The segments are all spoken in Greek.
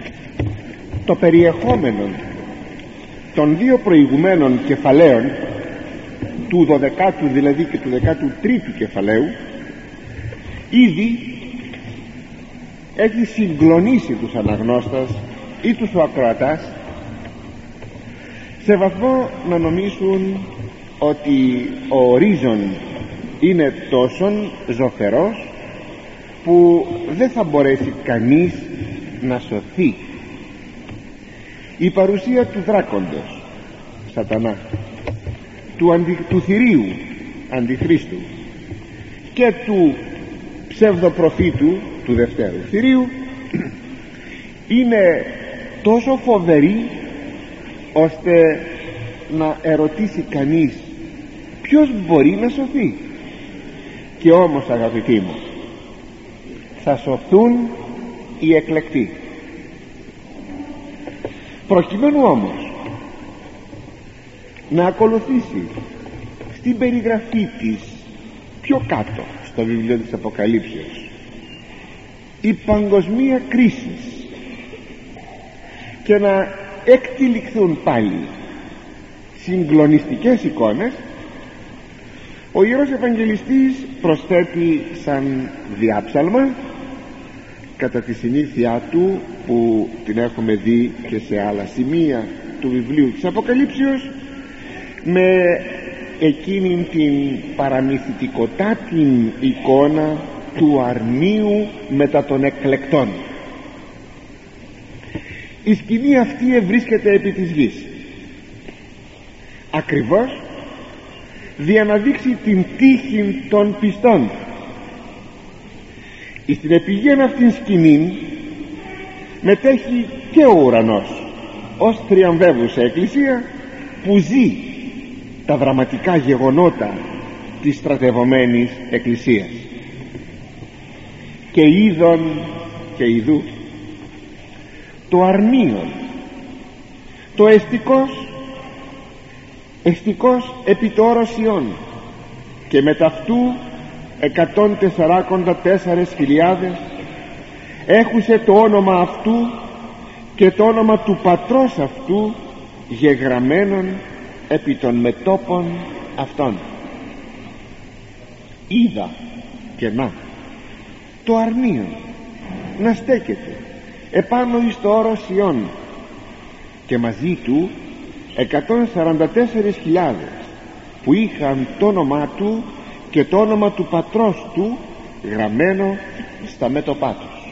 Το περιεχόμενο των δύο προηγουμένων κεφαλαίων, του 12ου δηλαδή και του 13ου κεφαλαίου, ήδη έχει συγκλονίσει τους αναγνώστας ή τους ακροατάς σε βαθμό να νομίσουν ότι ο ορίζον είναι τόσον ζωφερός που δεν θα μπορέσει κανείς να σωθεί. Η παρουσία του δράκοντος Σατανά, του θηρίου Αντιχρίστου και του ψευδοπροφήτου του δευτέρου θηρίου είναι τόσο φοβερή ώστε να ερωτήσει κανείς ποιος μπορεί να σωθεί. Και όμως, αγαπητοί μου, θα σωθούν οι εκλεκτοί. Προκειμένου όμως να ακολουθήσει στην περιγραφή της πιο κάτω στο βιβλίο της Αποκαλύψεως η παγκοσμία κρίση και να εκτυλιχθούν πάλι συγκλονιστικές εικόνες, ο Ιερός Ευαγγελιστής προσθέτει σαν διάψαλμα, κατά τη συνήθειά του που την έχουμε δει και σε άλλα σημεία του βιβλίου της Αποκαλύψεως, με εκείνην την παραμυθιτικοτάτη εικόνα του αρνίου μετά των εκλεκτών. Η σκηνή αυτή ευρίσκεται επί της γης ακριβώς δια να δείξει την τύχη των πιστών. Στην επιγέν αυτήν σκηνή μετέχει και ο ουρανός ως θριαμβεύουσα εκκλησία που ζει τα δραματικά γεγονότα της στρατευωμένης εκκλησίας. Και είδον και ειδού το αρνίον, το εστικός επί το όροσιον, και μετ' αυτού 144.000 έχουσε το όνομα αυτού και το όνομα του πατρός αυτού γεγραμμένον επί των μετώπων αυτών. Είδα και να το αρνίον να στέκεται επάνω εις το όρος Ιών, και μαζί του 144.000 που είχαν το όνομά του και το όνομα του πατρός του γραμμένο στα μέτωπά τους.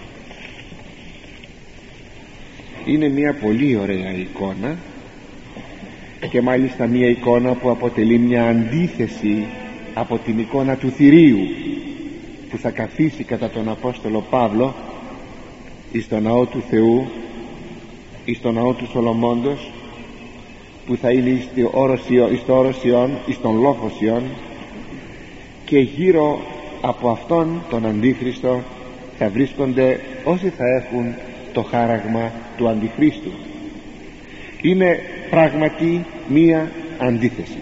Είναι μια πολύ ωραία εικόνα, και μάλιστα μια εικόνα που αποτελεί μια αντίθεση από την εικόνα του θηρίου που θα καθίσει κατά τον Απόστολο Παύλο εις το ναό του Θεού, εις το ναό του Σολομώντος, που θα είναι εις το όρος Ιών, εις τον λόφος Ιών, και γύρω από αυτόν τον Αντίχριστο θα βρίσκονται όσοι θα έχουν το χάραγμα του Αντιχρίστου. Είναι πράγματι μία αντίθεση.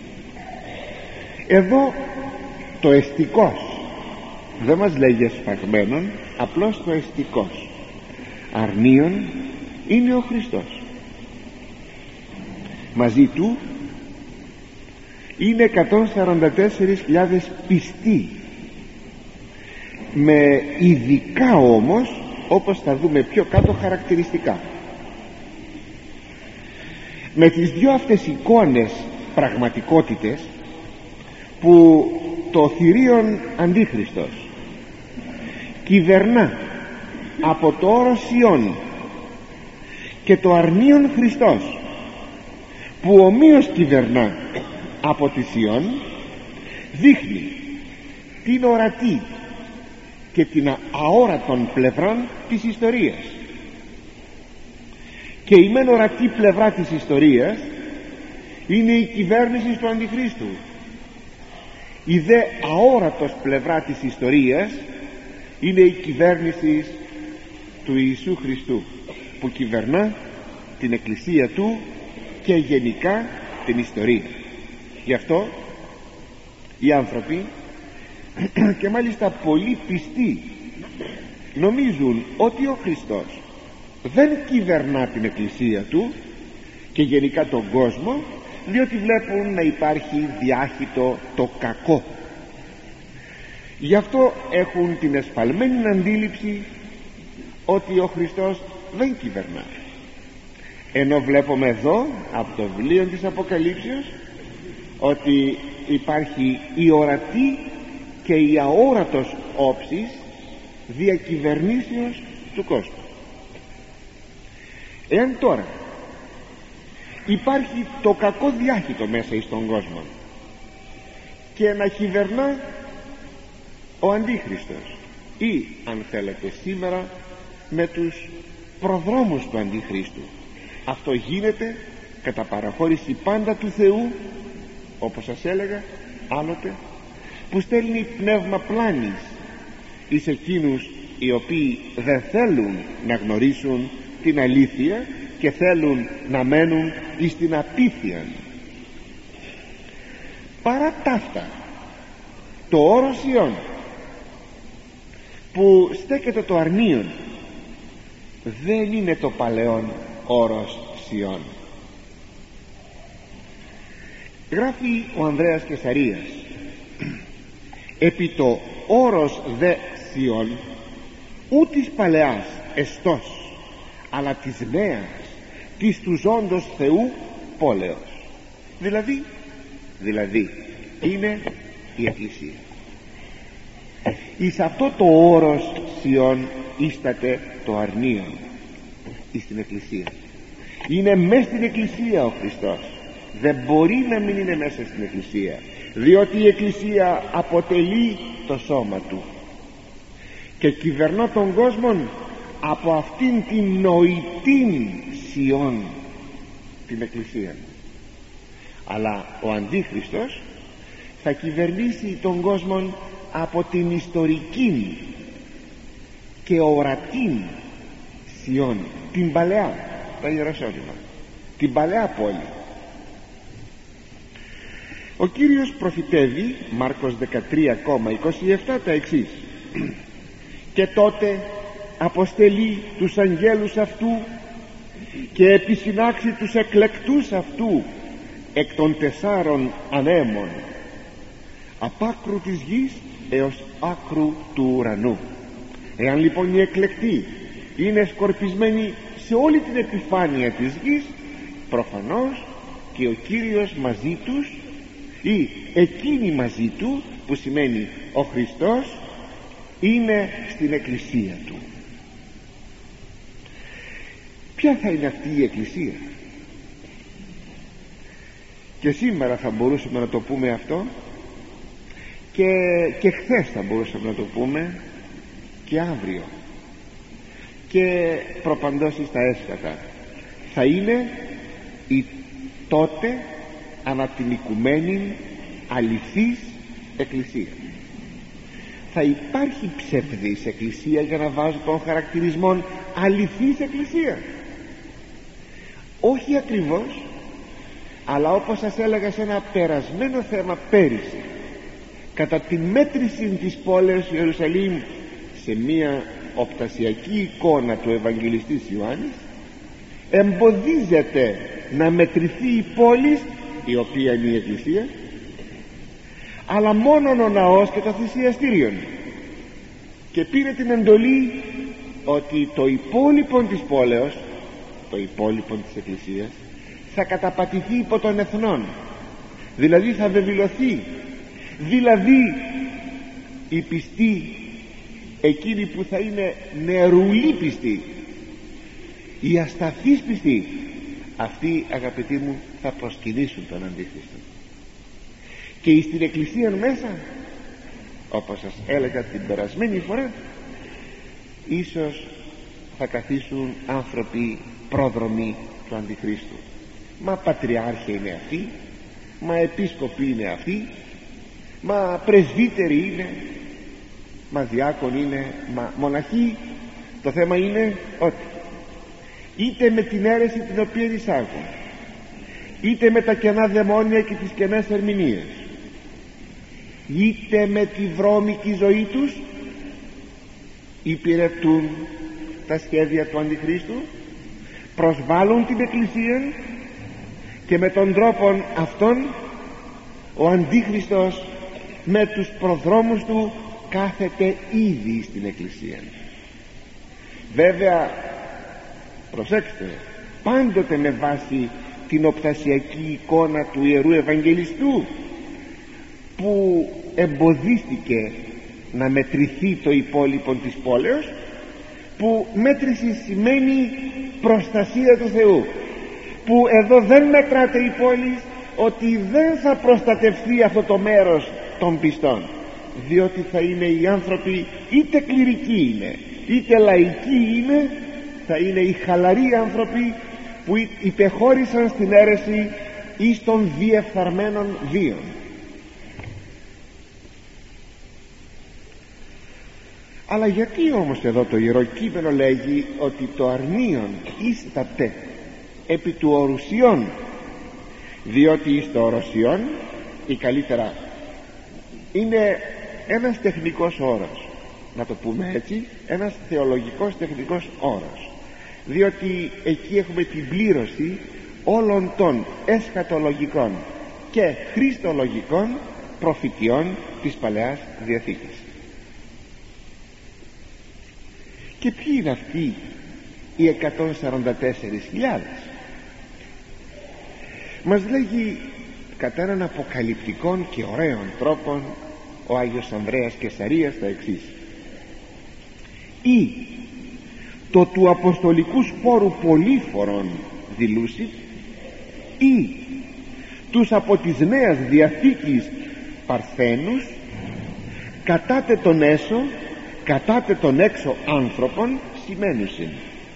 Εδώ το εστικός δεν μας λέγει εσφαγμένον, απλώς το εστικός αρνίον είναι ο Χριστός. Μαζί του είναι 144.000 πιστοί, με ειδικά όμως, όπως θα δούμε πιο κάτω, χαρακτηριστικά. Με τις δυο αυτές εικόνες πραγματικότητες, που το θηρίον Αντίχριστος κυβερνά από το όρος Ιών και το αρνίον Χριστός που ομοίως κυβερνά από τη Ιών, δείχνει την ορατή και την αόρατον πλευρά της ιστορίας. Και η μεν ορατή πλευρά της ιστορίας είναι η κυβέρνηση του Αντιχρίστου. Η δε αόρατος πλευρά της ιστορίας είναι η κυβέρνηση του Ιησού Χριστού, που κυβερνά την εκκλησία του και γενικά την ιστορία. Γι' αυτό οι άνθρωποι, και μάλιστα πολύ πιστοί, νομίζουν ότι ο Χριστός δεν κυβερνά την εκκλησία του και γενικά τον κόσμο, διότι βλέπουν να υπάρχει διάχυτο το κακό. Γι' αυτό έχουν την εσφαλμένη αντίληψη ότι ο Χριστός δεν κυβερνά, ενώ βλέπουμε εδώ από το βιβλίο της Αποκαλύψεως ότι υπάρχει η ορατή και η αόρατος όψης διακυβερνήσεως του κόσμου. Εάν τώρα υπάρχει το κακό διάχυτο μέσα εις τον κόσμο και να κυβερνά ο Αντίχριστος, ή αν θέλετε σήμερα με τους προδρόμους του Αντιχρίστου, αυτό γίνεται κατά παραχώρηση πάντα του Θεού, όπως σας έλεγα άλλοτε, που στέλνει πνεύμα πλάνης εις εκείνους οι οποίοι δεν θέλουν να γνωρίσουν την αλήθεια και θέλουν να μένουν εις την απίθεια. Παρά ταύτα, το όρος Ιών που στέκεται το αρνίον δεν είναι το παλαιόν όρος Σιών. Γράφει ο Ανδρέας Κεσαρίας: επί το όρος δε Σιών ού της παλαιάς εστός, αλλά της νέας, της του ζώντος Θεού πόλεως. Δηλαδή είναι η Εκκλησία. Εις αυτό το όρος Σιών ίσταται το αρνίον εις την Εκκλησία. Είναι μέσα στην Εκκλησία ο Χριστός, δεν μπορεί να μην είναι μέσα στην Εκκλησία, διότι η Εκκλησία αποτελεί το σώμα του και κυβερνώ τον κόσμο από αυτήν την νοητήν Σιών, την Εκκλησία. Αλλά ο Αντίχριστος θα κυβερνήσει τον κόσμο από την ιστορική και ορατή Σιών, την παλαιά, το Ιεροσόλυμα, την παλαιά πόλη. Ο Κύριος προφητεύει, Μάρκος 13,27, τα εξής: και τότε αποστελεί τους αγγέλους αυτού και επισυνάξει τους εκλεκτούς αυτού εκ των 4 ανέμων, απ' άκρου της γης έως άκρου του ουρανού. Εάν λοιπόν οι εκλεκτοί είναι σκορπισμένοι σε όλη την επιφάνεια της γης, προφανώς και ο Κύριος μαζί τους, ή εκείνοι μαζί του, που σημαίνει ο Χριστός, είναι στην Εκκλησία του. Ποια θα είναι αυτή η Εκκλησία? Και σήμερα θα μπορούσαμε να το πούμε αυτό, και χθες θα μπορούσαμε να το πούμε, και αύριο, και προπαντός στα έσχατα. Θα είναι η τότε ανά την οικουμένη αληθής Εκκλησία. Θα υπάρχει ψευδής Εκκλησία, για να βάζω τον χαρακτηρισμό αληθής Εκκλησία, όχι ακριβώς, αλλά όπως σας έλεγα σε ένα περασμένο θέμα πέρυσι, κατά τη μέτρηση της πόλεως Ιερουσαλήμ σε μία οπτασιακή εικόνα του Ευαγγελιστής Ιωάννης, εμποδίζεται να μετρηθεί η πόλη, η οποία είναι η Εκκλησία, αλλά μόνον ο ναός και το θυσιαστήριον, και πήρε την εντολή ότι το υπόλοιπο της πόλεως, το υπόλοιπο της Εκκλησίας, θα καταπατηθεί υπό των εθνών, δηλαδή θα βεβηλωθεί, δηλαδή οι πιστοί, εκείνοι που θα είναι νερουλοί πιστοί, οι ασταθείς πιστοί, αυτοί, αγαπητοί μου, θα προσκυνήσουν τον Αντίχριστο. Και στην Εκκλησία μέσα, όπως σας έλεγα την περασμένη φορά, ίσως θα καθίσουν άνθρωποι πρόδρομοι του Αντιχρίστου. Μα πατριάρχοι είναι αυτοί, μα επίσκοποι είναι αυτοί, μα πρεσβύτεροι είναι, μα διάκονοι είναι, μα μοναχοί. Το θέμα είναι ότι είτε με την αίρεση την οποία εισάγουν, είτε με τα κενά δαιμόνια και τις κενές ερμηνείες, είτε με τη βρώμικη ζωή τους, υπηρετούν τα σχέδια του Αντιχρίστου, προσβάλλουν την Εκκλησία και με τον τρόπο αυτόν ο Αντίχριστος με τους προδρόμους του κάθεται ήδη στην Εκκλησία. Βέβαια, προσέξτε, πάντοτε με βάση την οπτασιακή εικόνα του Ιερού Ευαγγελιστού, που εμποδίστηκε να μετρηθεί το υπόλοιπο της πόλεως, που μέτρηση σημαίνει προστασία του Θεού, που εδώ δεν μετράται η πόλη, ότι δεν θα προστατευτεί αυτό το μέρος των πιστών, διότι θα είναι οι άνθρωποι, είτε κληρικοί είναι είτε λαϊκοί είναι, θα είναι οι χαλαροί άνθρωποι που υπεχώρησαν στην αίρεση εις των διεφθαρμένων βίων. Αλλά γιατί όμως εδώ το Ιερό Κείμενο λέγει ότι το αρνίον ίσταται επί του ορουσιών? Διότι εις το ορουσιών, ή καλύτερα είναι ένας τεχνικός όρος, να το πούμε έτσι, ένας θεολογικός τεχνικός όρος, διότι εκεί έχουμε την πλήρωση όλων των εσχατολογικών και χριστολογικών προφητιών της Παλαιάς Διαθήκης. Και ποιοι είναι αυτοί οι 144.000? Μας λέγει κατά έναν αποκαλυπτικών και ωραίων τρόπων ο Άγιος Ανδρέας Κεσαρίας τα εξής: ή το του αποστολικού σπόρου πολύφορων δηλούσι, ή τους από της Νέας Διαθήκης παρθένους, κατάτε τον έσω, κατάτε τον έξω άνθρωπον σημαίνουσιν.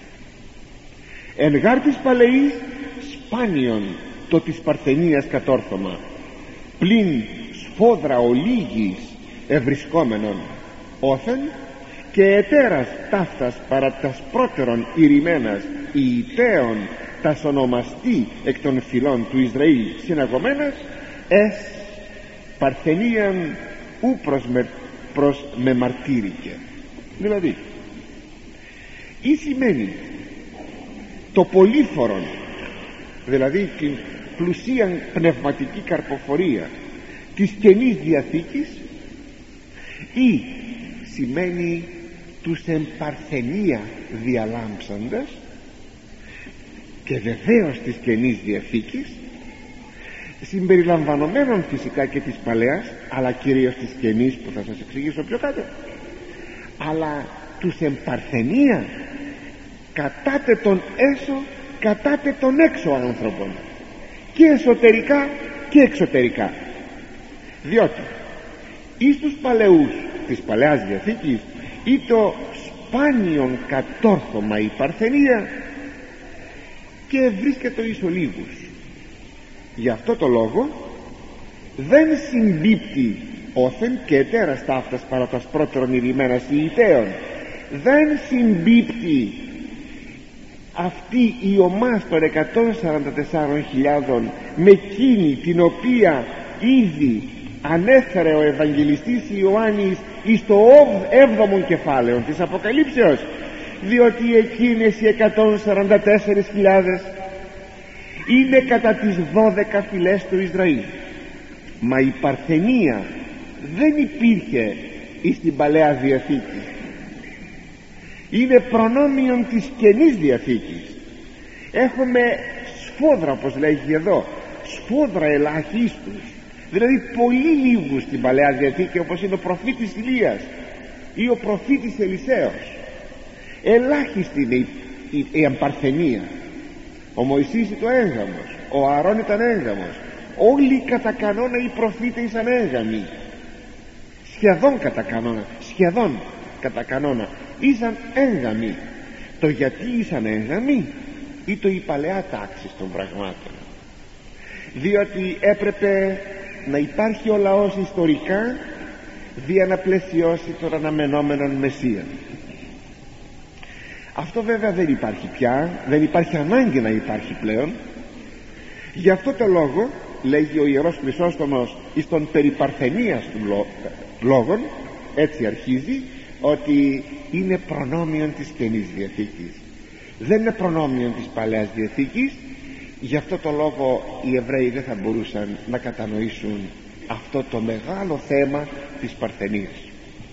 Εν γάρ της Παλαιής σπάνιον το της Παρθενίας κατόρθωμα, πλην σφόδρα ολίγης ευρισκόμενον όθεν, και ετέρας ταύτας παρά τας πρώτερον ηρημένας ιητέων τας ονομαστή εκ των φυλών του Ισραήλ συναγωμένας, εσ Παρθενίαν ου προς με μαρτύρηκε. Δηλαδή, ή σημαίνει το πολύφορον, δηλαδή την πλουσίαν πνευματική καρποφορία της Καινής Διαθήκης, ή σημαίνει τους εμπαρθενία διαλάμψαντας και βεβαίως της Καινής Διαθήκης, συμπεριλαμβανομένων φυσικά και της Παλαιάς, αλλά κυρίως της Καινής που θα σας εξηγήσω πιο κάτω, αλλά τους εμπαρθενία, κατάτε τον έσω, κατάτε τον έξω άνθρωπον, και εσωτερικά και εξωτερικά. Διότι εις τους παλαιούς της Παλαιάς Διαθήκης ή το σπάνιον κατόρθωμα η παρθενία και βρίσκεται εις ολίγους. Γι' αυτό το λόγο δεν συμπίπτει όθεν και ετέρας ταύτας παρά τας πρώτερον ηρημένας ιητέων, δεν συμπίπτει αυτή η ομάς των 144.000 με εκείνη την οποία ήδη ανέφερε ο Ευαγγελιστής Ιωάννης εις το 7ο κεφάλαιο της Αποκαλύψεως, διότι εκείνες οι 144.000 είναι κατά τις 12 φυλές του Ισραήλ. Μα η παρθενία δεν υπήρχε εις την Παλαιά Διαθήκη, είναι προνόμιον της Καινής Διαθήκης. Έχουμε σφόδρα, όπως λέγει εδώ, σφόδρα ελαχίστους, δηλαδή πολύ λίγους στην Παλαιά Διαθήκη, όπως είναι ο προφήτης Ηλίας ή ο προφήτης Ελισέος. Ελάχιστη είναι η εμπαρθενία. Ο Μωυσής ήταν έγγαμος, ο Ααρών ήταν έγγαμος, όλοι κατά κανόνα οι προφήτες ήταν έγγαμοι, σχεδόν κατά κανόνα ήσαν έγγαμοι. Το γιατί ήσαν έγγαμοι ή το η παλαιά τάξη των πραγμάτων, διότι έπρεπε να υπάρχει ο λαός ιστορικά δια να πλαισιώσει τον αναμενόμενον Μεσσία. Αυτό βέβαια δεν υπάρχει πια, δεν υπάρχει ανάγκη να υπάρχει πλέον. Γι' αυτό το λόγο λέγει ο Ιερός Χρυσόστομος εις των περί παρθενίας του λόγων, έτσι αρχίζει, ότι είναι προνόμιον της Καινής Διαθήκης, δεν είναι προνόμιον της Παλαιάς Διαθήκης. Γι' αυτό το λόγο οι Εβραίοι δεν θα μπορούσαν να κατανοήσουν αυτό το μεγάλο θέμα της παρθενίας.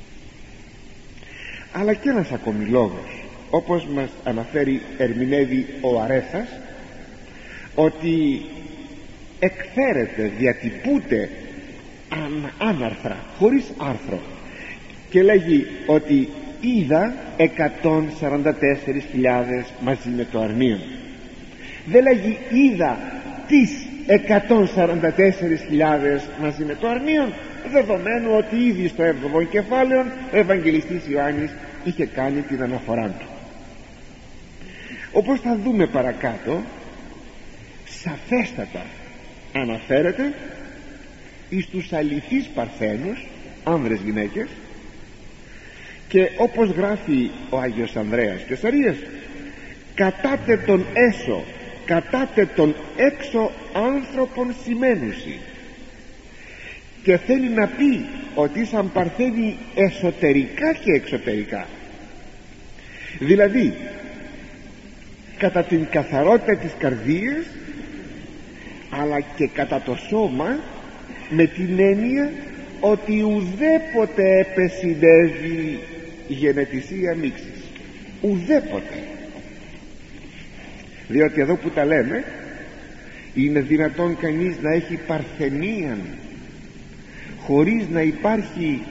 Αλλά και ένας ακόμη λόγος, όπως μας αναφέρει, ερμηνεύει ο Αρέθας, ότι εκφέρεται, διατυπούται άναρθρα, χωρίς άρθρο, και λέγει ότι είδα 144.000 μαζί με το αρνίον. Δεν λέγει είδα τις 144.000 μαζί με το αρνίον, δεδομένου ότι ήδη στο 7ο κεφάλαιο ο Ευαγγελιστής Ιωάννης είχε κάνει την αναφορά του. Όπως θα δούμε παρακάτω, σαφέστατα αναφέρεται εις τους αληθείς παρθένους, άνδρες γυναίκες, και όπως γράφει ο Άγιος Ανδρέας Κεσαρίας, κατάτε τον έσω, κατάτε τον έξω άνθρωπον σημαίνουσι, και θέλει να πει ότι σαν παρθένοι εσωτερικά και εξωτερικά, δηλαδή κατά την καθαρότητα της καρδίας, αλλά και κατά το σώμα, με την έννοια ότι ουδέποτε επεσυνέβη γενετησία μίξης, ουδέποτε. Διότι εδώ που τα λέμε, είναι δυνατόν κανείς να έχει παρθενία χωρίς να υπάρχει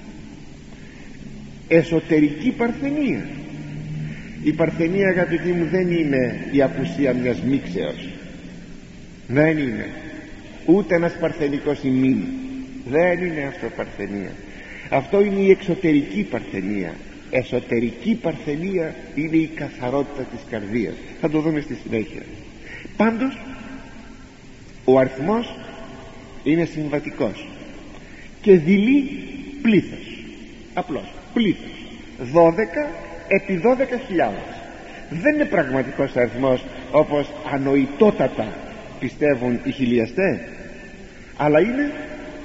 εσωτερική παρθενία? Η παρθενία, αγαπητοί μου, δεν είναι η απουσία μιας μίξεως, δεν είναι ούτε ένας παρθενικός ημίν, δεν είναι αυτό παρθενία. Αυτό είναι η εξωτερική παρθενία. Εσωτερική παρθενία είναι η καθαρότητα της καρδίας. Θα το δούμε στη συνέχεια. Πάντως ο αριθμός είναι συμβατικός και δειλεί πλήθος, απλώς πλήθος, 12 επί 12.000. Δεν είναι πραγματικός αριθμός όπως ανοητότατα πιστεύουν οι χιλιαστές, αλλά είναι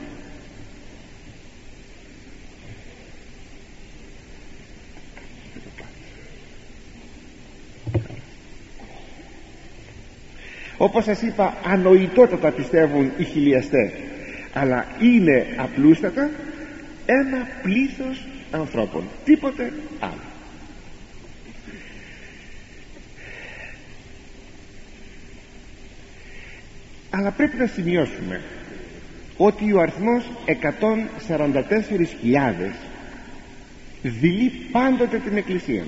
όπως σας είπα, ανοητότατα πιστεύουν οι χιλιαστές, αλλά είναι απλούστατα ένα πλήθος ανθρώπων, τίποτε άλλο. Αλλά πρέπει να σημειώσουμε ότι ο αριθμός 144.000 δειλεί πάντοτε την Εκκλησία,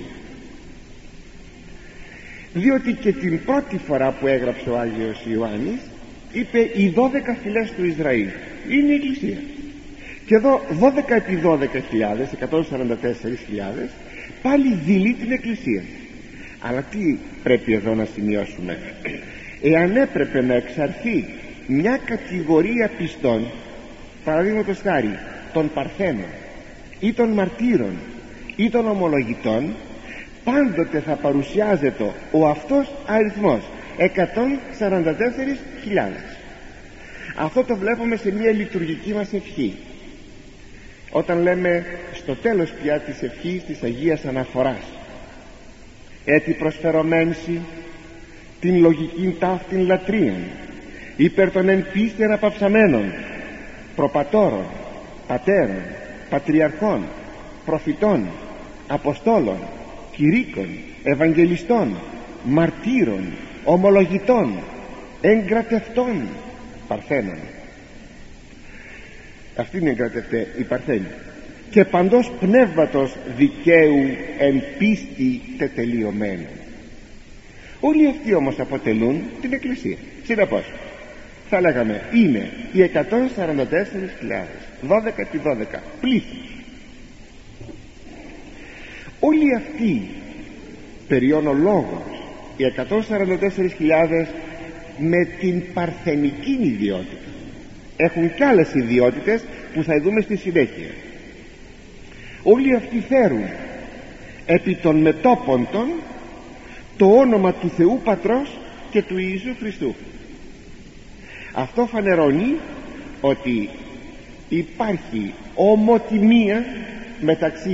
διότι και την πρώτη φορά που έγραψε ο Άγιος Ιωάννης είπε οι 12 φυλές του Ισραήλ είναι η Εκκλησία, και εδώ 12 επί 12.000, 144.000 πάλι δειλεί την Εκκλησία. Αλλά τι πρέπει εδώ να σημειώσουμε? Εάν έπρεπε να εξαρθεί μια κατηγορία πιστών, παραδείγματος χάρη των Παρθένων ή των Μαρτύρων ή των Ομολογητών, πάντοτε θα παρουσιάζεται ο αυτός αριθμός 144.000. Αυτό το βλέπουμε σε μια λειτουργική μας ευχή, όταν λέμε στο τέλος πια της ευχής της Αγίας Αναφοράς, έτι προσφερωμένση την λογικήν ταύτην λατρείαν υπέρ των εν πίστη αναπαυσαμένων προπατώρων, πατέρων, πατριαρχών, προφητών, αποστόλων, κηρύκων, ευαγγελιστών, μαρτύρων, ομολογητών, εγκρατευτών, παρθένων. Αυτή είναι εγκρατευτέ, η παρθένη. Και παντός πνεύματος δικαίου εν πίστη τετελειωμένου. Όλοι αυτοί όμως αποτελούν την Εκκλησία. Συνεπώς θα λέγαμε είναι οι 144.000, 12 επί 12 πλήθος. Όλοι αυτοί, περιών ο λόγος, οι 144.000 με την παρθενική ιδιότητα, έχουν κι άλλες ιδιότητες που θα δούμε στη συνέχεια. Όλοι αυτοί φέρουν επί των μετώποντων το όνομα του Θεού Πατρός και του Ιησού Χριστού. Αυτό φανερώνει ότι υπάρχει ομοτιμία μεταξύ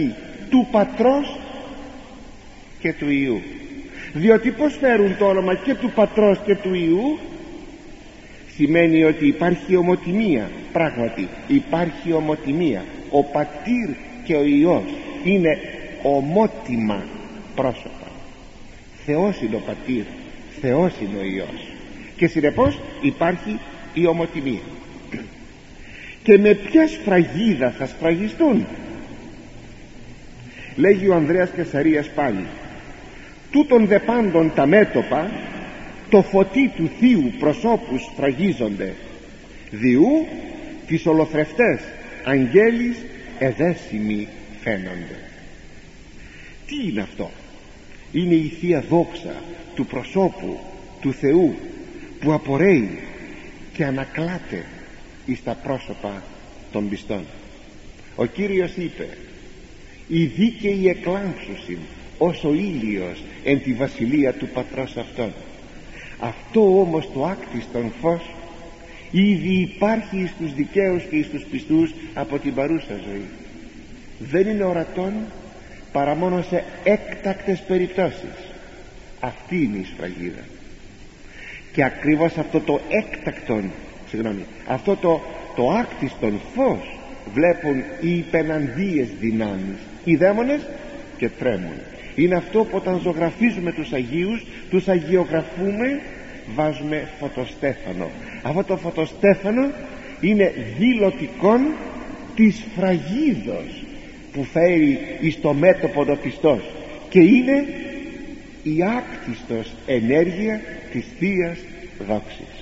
του Πατρός και του Υιού. Διότι πως φέρουν το όνομα και του Πατρός και του Υιού? Σημαίνει ότι υπάρχει ομοτιμία. Πράγματι υπάρχει ομοτιμία. Ο Πατήρ και ο Υιός είναι ομότιμα πρόσωπα. Θεός είναι ο Πατήρ, Θεός είναι ο Υιός, και συνεπώς υπάρχει η ομοτιμία. Και με ποια σφραγίδα θα σφραγιστούν? Λέγει ο Ανδρέας Κεσαρίας πάλι: τούτων δε πάντων τα μέτωπα το φωτί του Θείου προσώπου σφραγίζονται, διού τις ολοθρευτές αγγέλης εδέσιμοι φαίνονται. Τι είναι αυτό? Είναι η Θεία Δόξα του προσώπου του Θεού που απορρέει και ανακλάται εις τα πρόσωπα των πιστών. Ο Κύριος είπε: «Οι δίκαιοι εκλάμψουσιν ως ο ήλιος εν τη βασιλεία του Πατρός αυτών». Αυτό όμως το άκτιστον φως ήδη υπάρχει εις τους δικαίους και εις τους πιστούς από την παρούσα ζωή. Δεν είναι ορατόν παρά μόνο σε έκτακτες περιπτώσεις. Αυτή είναι η σφραγίδα. Και ακριβώς αυτό το έκτακτον, αυτό το άκτιστον φως βλέπουν οι υπεναντίες δυνάμεις, οι δαίμονες, και τρέμουν. Είναι αυτό που όταν ζωγραφίζουμε τους Αγίους, τους αγιογραφούμε, βάζουμε φωτοστέφανο. Αυτό το φωτοστέφανο είναι δηλωτικόν της φραγίδος που φέρει εις το μέτωπο το πιστός, και είναι η άκτιστος ενέργεια της Θείας Δόξης.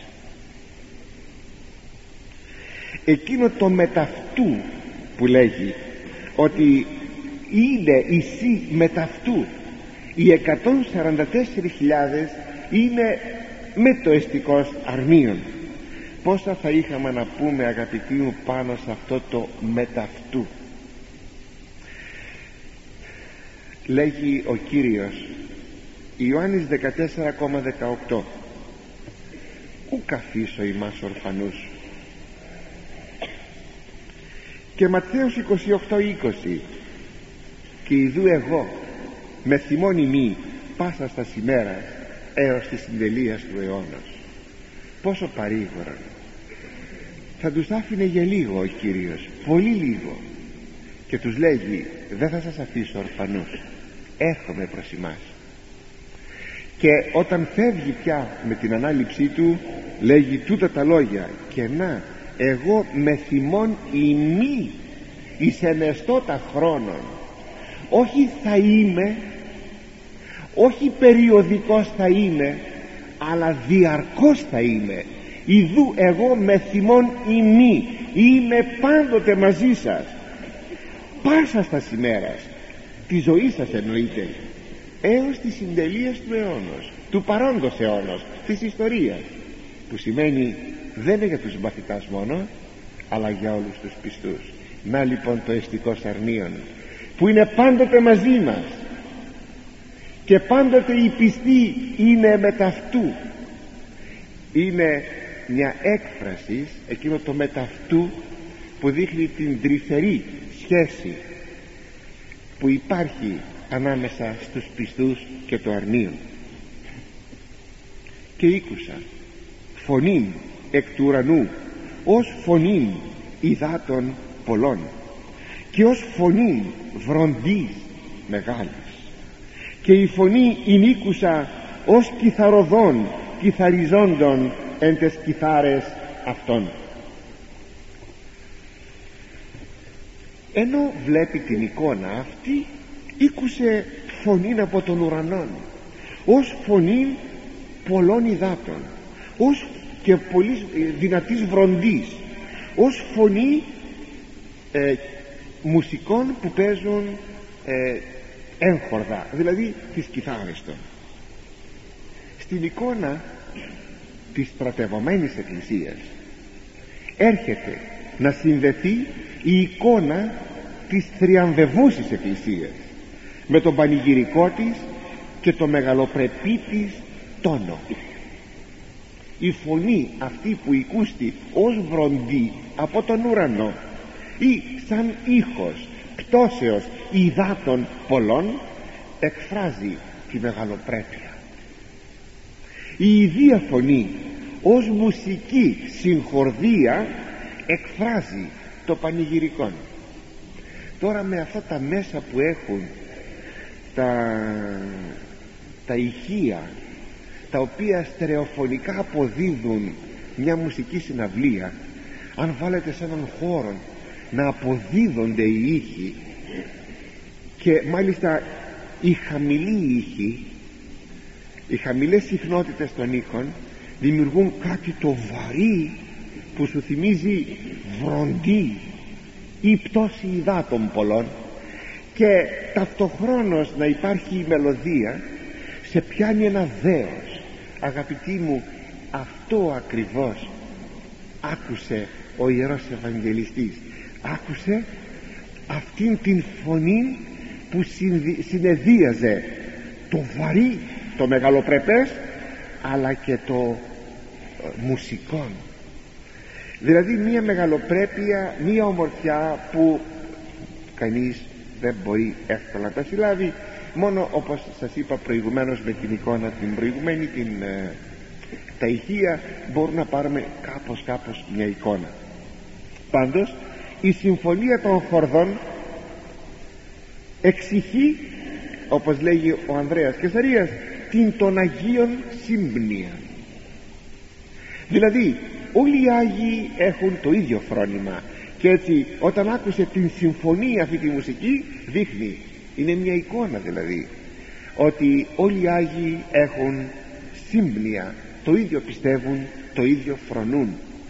Εκείνο το μεταυτού που λέγει ότι είναι ισί μεταυτού, οι 144.000 είναι με το εστικός αρνίον. Πόσα θα είχαμε να πούμε, αγαπητοί μου, πάνω σε αυτό το μεταυτού? Λέγει ο Κύριος, Ιωάννης 14,18: «Ουκ αφήσω ημάς ορφανούς». Και Ματθαίος 28,20: «Και ιδού εγώ με θυμών ημί πάσα στα ημέρας έως της συντελείας του αιώνος». Πόσο παρήγορα! Θα τους άφηνε για λίγο ο Κύριος, πολύ λίγο, και τους λέγει: «Δεν θα σας αφήσω ορφανούς, έρχομαι προς ημάς». Και όταν φεύγει πια με την ανάληψή του, λέγει τούτα τα λόγια: «Και να, εγώ με θυμών ημί εις ενεστώτα χρόνων». Όχι θα είμαι, όχι περιοδικός θα είμαι, αλλά διαρκώς θα είμαι. Ιδού εγώ με θυμών ημί, είμαι πάντοτε μαζί σας, πάσα στα ημέρας τη ζωή σας, εννοείται, έως τη συντελείας του αιώνος, του παρόντος αιώνος, της ιστορίας, που σημαίνει δεν είναι για τους μαθητάς μόνο, αλλά για όλους τους πιστούς. Να λοιπόν το εστικός αρνίον που είναι πάντοτε μαζί μας, και πάντοτε οι πιστοί είναι μεταυτού. Είναι μια έκφραση, εκείνο το μεταυτού, που δείχνει την τρυφερή σχέση που υπάρχει ανάμεσα στους πιστούς και το αρνίον. «Και ήκουσα φωνήν εκ του ουρανού, ως φωνήν υδάτων πολλών, και ως φωνήν βροντής μεγάλης, και η φωνή ηνίκουσα ως κιθαροδών κιθαριζόντων εν τες κιθάρες αυτών». Ενώ βλέπει την εικόνα αυτή, ήκουσε φωνήν από τον ουρανόν, ως φωνήν πολλών υδάτων, ως και πολύ δυνατής βροντής, ως φωνή μουσικών που παίζουν έγχορδα, δηλαδή τις κιθάρες των. Στην εικόνα της στρατευωμένης εκκλησίας έρχεται να συνδεθεί η εικόνα της θριαμβευούσης εκκλησίας με τον πανηγυρικό της και το μεγαλοπρεπή της τόνο. Η φωνή αυτή που οικούστη ως βροντή από τον ουρανό ή σαν ήχος πτώσεως υδάτων πολλών εκφράζει τη μεγαλοπρέπεια. Η ιδία φωνή ως μουσική συγχορδία εκφράζει το πανηγυρικόν. Τώρα με αυτά τα μέσα που έχουν τα ηχεία, τα οποία στερεοφωνικά αποδίδουν μια μουσική συναυλία, αν βάλετε σε έναν χώρο να αποδίδονται οι ήχοι, και μάλιστα οι χαμηλοί ήχοι, οι χαμηλές συχνότητες των ήχων δημιουργούν κάτι το βαρύ που σου θυμίζει βροντί ή πτώση υδάτων πολλών, και ταυτοχρόνως να υπάρχει η μελωδία, σε πιάνει ένα δέος. Αγαπητοί μου, αυτό ακριβώς άκουσε ο Ιερός Ευαγγελιστής. Άκουσε αυτήν την φωνή που συνεδίαζε το βαρύ, το μεγαλοπρεπές, αλλά και το μουσικόν. Δηλαδή μια μεγαλοπρέπεια, μια ομορφιά που κανείς δεν μπορεί εύκολα να τα συλλάβει. Μόνο, όπως σας είπα προηγουμένως, με την εικόνα την προηγουμένη, τα ηχεία, μπορούμε να πάρουμε κάπως μια εικόνα. Πάντως η συμφωνία των χορδών εξηχεί, όπως λέγει ο Ανδρέας Κεσαρίας, την των Αγίων σύμπνοια. Δηλαδή όλοι οι Άγιοι έχουν το ίδιο φρόνημα, και έτσι όταν άκουσε την συμφωνία αυτή τη μουσική, δείχνει, είναι μια εικόνα δηλαδή, ότι όλοι οι Άγιοι έχουν σύμπνοια, το ίδιο πιστεύουν, το ίδιο φρονούν.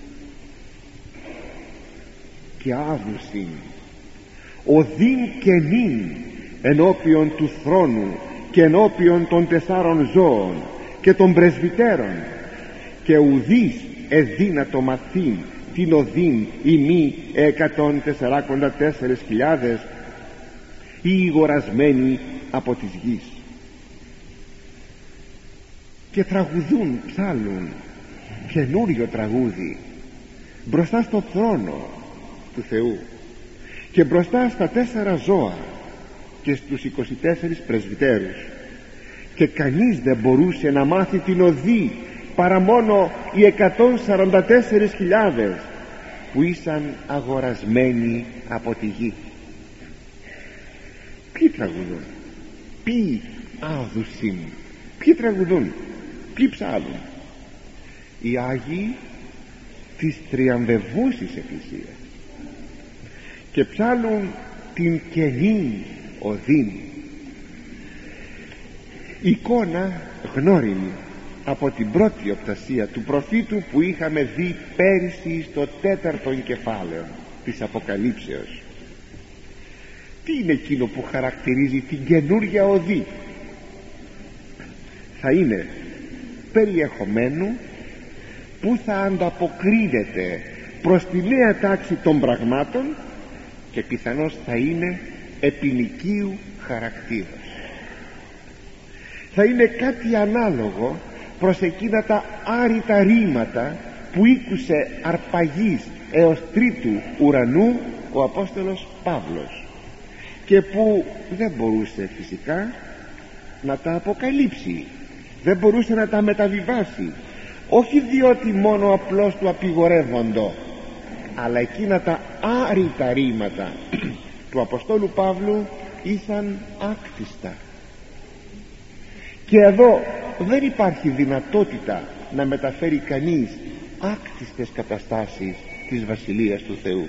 Και άδουσιν οδύν και νυν ενώπιον του θρόνου και ενώπιον των 4 ζώων και των πρεσβυτέρων, και ουδείς εδύνατο μαθήν την οδύν ημί 144.000 οι αγορασμένοι από της γης. Και τραγουδούν, ψάλλουν καινούριο τραγούδι μπροστά στο θρόνο του Θεού και μπροστά στα 4 ζώα και στους 24 πρεσβυτέρους, και κανείς δεν μπορούσε να μάθει την οδή παρά μόνο οι 144.000 που ήσαν αγορασμένοι από τη γη. Ποιοι τραγουδούν, ποιοι άδουσιν, ποιοι τραγουδούν, ποιοι ψάλλουν? Οι Άγιοι της τριαμβευούσης Εκκλησίας, και ψάλλουν την καινή οδύν, εικόνα γνώριμη από την πρώτη οπτασία του προφήτου που είχαμε δει πέρυσι στο 4ο κεφάλαιο της Αποκαλύψεως. Τι είναι εκείνο που χαρακτηρίζει την καινούργια οδή? Θα είναι περιεχομένου που θα ανταποκρίνεται προς τη νέα τάξη των πραγμάτων, και πιθανώς θα είναι επινοικίου χαρακτήρας. Θα είναι κάτι ανάλογο προς εκείνα τα άρρητα ρήματα που ήκουσε αρπαγής έως 3ου ουρανού ο Απόστολος Παύλος, και που δεν μπορούσε φυσικά να τα αποκαλύψει, δεν μπορούσε να τα μεταβιβάσει, όχι διότι μόνο απλώς του απειγορεύοντο, αλλά εκείνα τα άρρητα ρήματα του Αποστόλου Παύλου ήσαν άκτιστα. Και εδώ δεν υπάρχει δυνατότητα να μεταφέρει κανείς άκτιστες καταστάσεις της Βασιλείας του Θεού.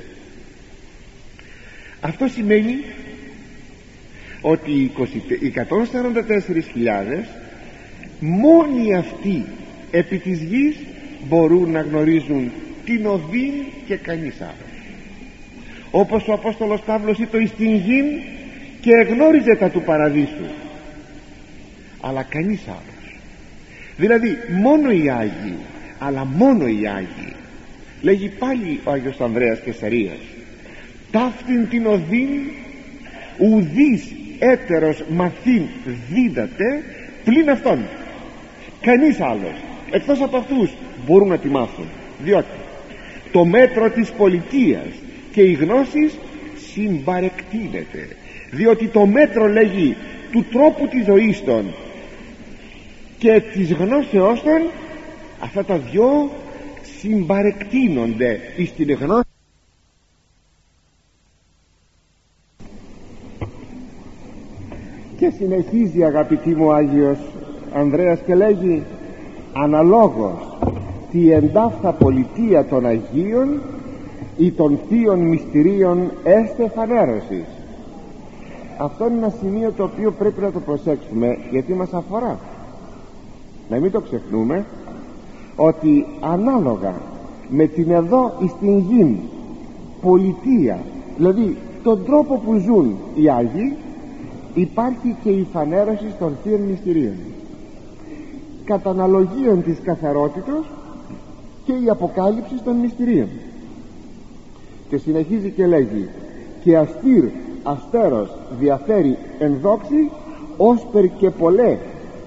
Αυτό σημαίνει ότι οι 144.000 μόνοι αυτοί επί της γης μπορούν να γνωρίζουν την οδύν και κανείς άλλος. Όπως ο Απόστολος Παύλος είπε στην γην και εγνώριζε τα του παραδείσου, αλλά κανείς άλλος. Δηλαδή μόνο οι Άγιοι, αλλά μόνο οι Άγιοι. Λέγει πάλι ο Άγιος Ανδρέας Κεσαρίας, ταύτην την οδύν ουδείς έτερος μαθήν δίδατε πλην αυτόν. Κανείς άλλος εκτός από αυτούς μπορούν να τη μάθουν, διότι το μέτρο της πολιτείας και οι γνώσεις συμπαρεκτείνεται, διότι το μέτρο, λέγει, του τρόπου της ζωής των και της γνώσεώς των, αυτά τα δυο συμπαρεκτείνονται εις την γνώση. Και συνεχίζει, αγαπητοί μου, Άγιος Ανδρέας και λέγει: αναλόγως τη εντάφθα πολιτεία των Αγίων ή των θείων μυστηρίων έστε φανέρωσης. Αυτό είναι ένα σημείο το οποίο πρέπει να το προσέξουμε, γιατί μας αφορά. Να μην το ξεχνούμε, ότι ανάλογα με την εδώ στην γη πολιτεία, δηλαδή τον τρόπο που ζουν οι Άγιοι, υπάρχει και η φανέρωση των θείων μυστηρίων, κατά αναλογίαν της καθαρότητος και η αποκάλυψη των μυστηρίων. Και συνεχίζει και λέγει: και αστέρος διαφέρει εν δόξη όσπερ και πολλέ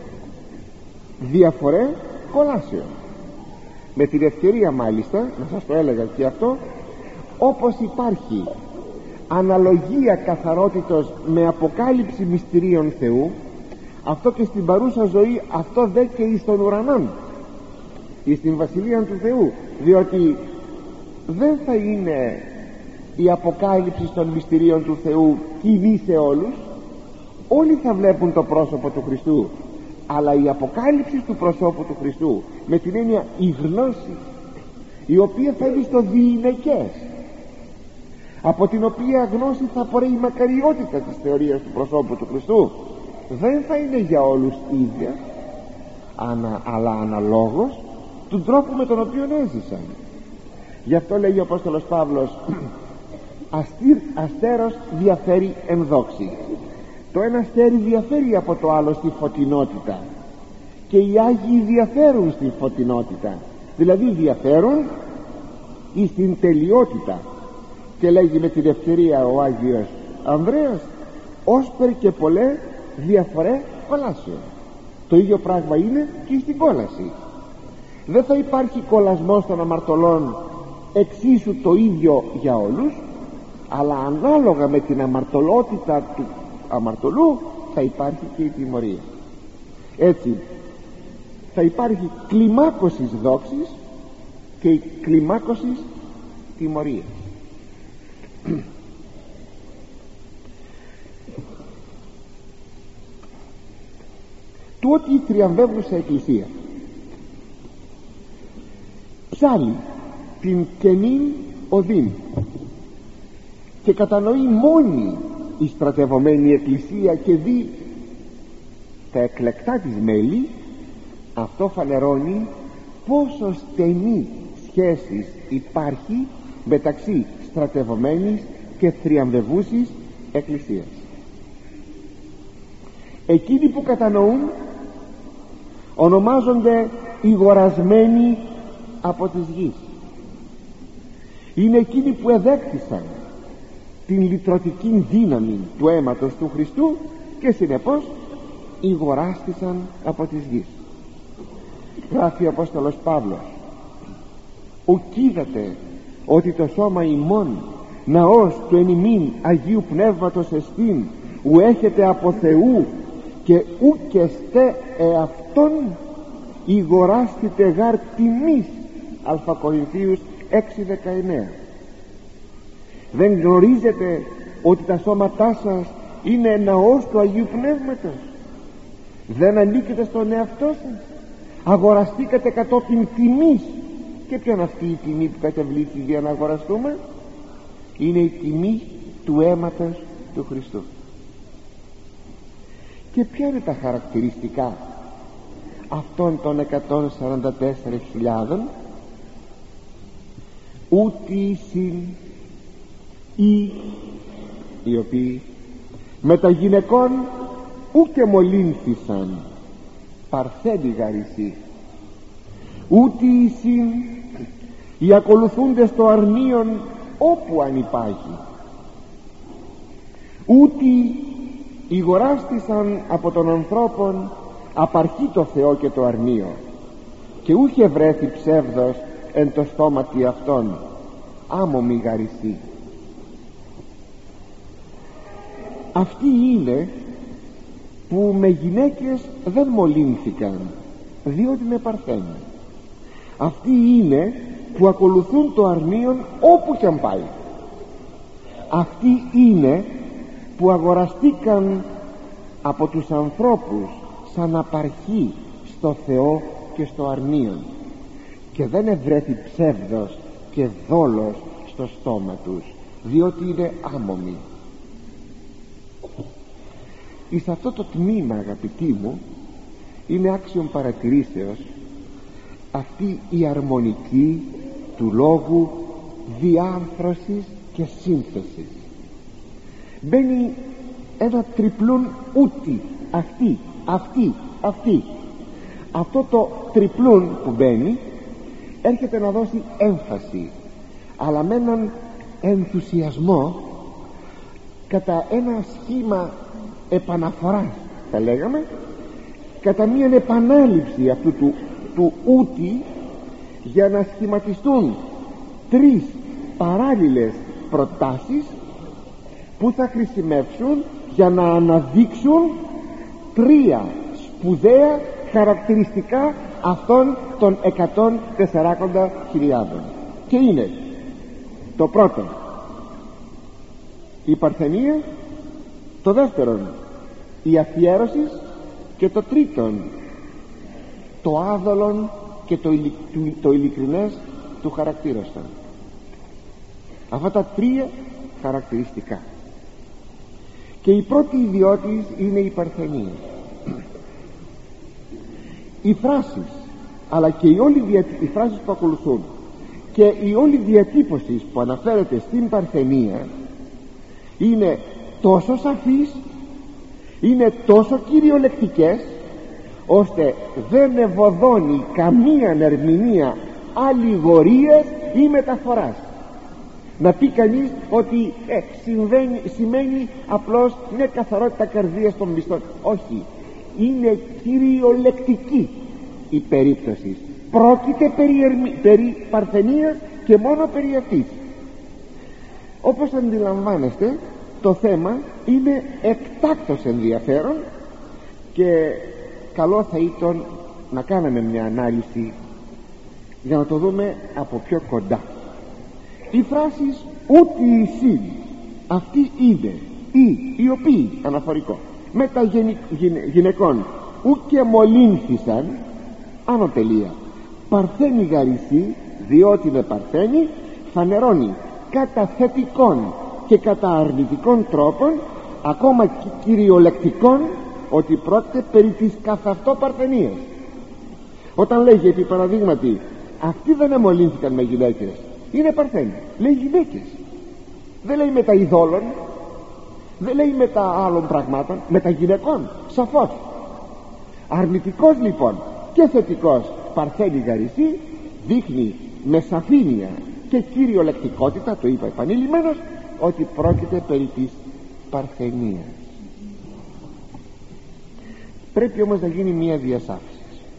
διαφορέ κολάσεων. Με την ευκαιρία, μάλιστα, να σας το έλεγα και αυτό, όπως υπάρχει αναλογία καθαρότητος με αποκάλυψη μυστηρίων Θεού, αυτό και στην παρούσα ζωή, αυτό δε και εις τον ουρανόν, εις την Βασιλεία του Θεού, διότι δεν θα είναι η αποκάλυψη των μυστηρίων του Θεού κοινή σε όλους. Όλοι θα βλέπουν το πρόσωπο του Χριστού, αλλά η αποκάλυψη του προσώπου του Χριστού, με την έννοια η γνώση, η οποία θα είναι στο διηνεκές, από την οποία γνώση θα απορρέει η μακαριότητα της θεωρίας του προσώπου του Χριστού, δεν θα είναι για όλους ίδια, αλλά αναλόγως του τρόπου με τον οποίο έζησαν. Γι' αυτό λέγει ο Απόστολος Παύλος: αστέρος διαφέρει εν δόξη. Το ένα αστέρι διαφέρει από το άλλο στη φωτεινότητα, και οι Άγιοι διαφέρουν στη φωτεινότητα, δηλαδή διαφέρουν εις την τελειότητα. Και λέγει με την ευκαιρία ο Άγιος Ανδρέας: όσπερ και πολλέ διαφορέ κολάσεων. Το ίδιο πράγμα είναι και στην κόλαση. Δεν θα υπάρχει κολλασμός των αμαρτωλών εξίσου το ίδιο για όλους, αλλά ανάλογα με την αμαρτωλότητα του αμαρτωλού θα υπάρχει και η τιμωρία. Έτσι θα υπάρχει κλιμάκωσης δόξης και η κλιμάκωσης τιμωρίας. Του ότι η θριαμβεύουσα Εκκλησία ψάλει την καινή οδύνη και κατανοεί μόνη η στρατευωμένη Εκκλησία και δει τα εκλεκτά της μέλη, αυτό φανερώνει πόσο στενή σχέση υπάρχει μεταξύ στρατευωμένης και θριαμβευούσης Εκκλησίας. Εκείνοι που κατανοούν ονομάζονται ηγορασμένοι από της γης. Είναι εκείνοι που εδέκτησαν την λυτρωτική δύναμη του αίματος του Χριστού και συνεπώς ηγοράστησαν από της γης. Γράφει ο Απόστολος Παύλος: ουκίδατε ότι το σώμα ημών ναός του εν ημίν Αγίου Πνεύματος εστίν, ου έχετε από Θεού, και ουκεστέ εαυτόν ηγοράστητε γάρ τιμής. Α Κορινθίους 6:19. Δεν γνωρίζετε ότι τα σώματά σας είναι ναός του Αγίου Πνεύματος? Δεν ανήκετε στον εαυτό σας? Αγοραστήκατε κατόπιν τιμής. Και ποια είναι αυτή η τιμή που κατεβλήθη για να αγοραστούμε? Είναι η τιμή του αίματος του Χριστού. Και ποια είναι τα χαρακτηριστικά αυτών των 144.000? ούτι συν οι οποίοι με τα γυναικών ούτε μολύνθησαν παρθένη γαρισί, ούτι συν οι ακολουθούντες το αρνίον όπου αν υπάρχει, ούτι ηγοράστησαν από των ανθρώπων απαρχή το Θεό και το αρνίο, και ούχε βρέθη ψεύδος εν το στόματι αυτών, άμμο μη γαρισί. αυτοί είναι που με γυναίκες δεν μολύνθηκαν, διότι είναι παρθένοι. Αυτοί είναι που ακολουθούν το αρνίον όπου και αν πάει. Αυτοί είναι που αγοραστήκαν από τους ανθρώπους σαν απαρχή στο Θεό και στο αρνίον, και δεν ευρέθη ψεύδος και δόλος στο στόμα τους, διότι είναι άμωμοι. Εις αυτό το τμήμα, αγαπητοί μου, είναι άξιον παρατηρήσεως αυτή η αρμονική του λόγου διάρθρωσης και σύνθεσης. Μπαίνει ένα τριπλούν ούτι, αυτή. Αυτό το τριπλούν που μπαίνει έρχεται να δώσει έμφαση, αλλά με έναν ενθουσιασμό, κατά ένα σχήμα επαναφοράς θα λέγαμε, κατά μία επανάληψη αυτού του ούτι, για να σχηματιστούν τρεις παράλληλες προτάσεις που θα χρησιμεύσουν για να αναδείξουν τρία σπουδαία χαρακτηριστικά αυτών των 140.000. Και είναι το πρώτο η παρθενία, το δεύτερον η αφιέρωση, και το τρίτον το άδολον και το ειλικρινές του χαρακτήρωσαν. Αυτά τα τρία χαρακτηριστικά. Και η πρώτη ιδιότης είναι η παρθενία. Οι φράσεις, αλλά και οι φράσεις που ακολουθούν και η όλη διατύπωση που αναφέρεται στην παρθενία είναι τόσο σαφείς, είναι τόσο κυριολεκτικές, ώστε δεν ευωδώνει καμία ερμηνεία αλληγορίας ή μεταφοράς. Να πει κανείς ότι σημαίνει απλώς μια καθαρότητα καρδίας των μισθών. Όχι, είναι κυριολεκτική η περίπτωση. Πρόκειται περί παρθενίας και μόνο περί αυτής. Όπως αντιλαμβάνεστε, το θέμα είναι εκτάκτως ενδιαφέρον, και καλό θα ήταν να κάνουμε μια ανάλυση για να το δούμε από πιο κοντά. Οι φράσεις ούτι εισήν, αυτοί είναι, οι οποίοι, αναφορικό, με τα γυναικών ου και μολύνθησαν, άνω τελεία, παρθένη γαρισί, διότι είναι παρθένη, φανερώνει κατά θετικών και κατά αρνητικών τρόπων, ακόμα και κυριολεκτικών, ότι πρόκειται περί της καθ' αυτό παρθενίας. Όταν λέγει επί παραδείγματι αυτοί δεν εμολύνθηκαν με γυναίκες, είναι παρθένοι, λέει γυναίκες, δεν λέει με τα ειδόλων, δεν λέει με τα άλλων πραγμάτων, με τα γυναικών, σαφώς. Αρνητικός λοιπόν και θετικός παρθένη γαρισί, δείχνει με σαφήνεια και κυριολεκτικότητα, το είπα επανειλημμένος, ότι πρόκειται περί της παρθενίας. Πρέπει όμως να γίνει μια διασάφηση.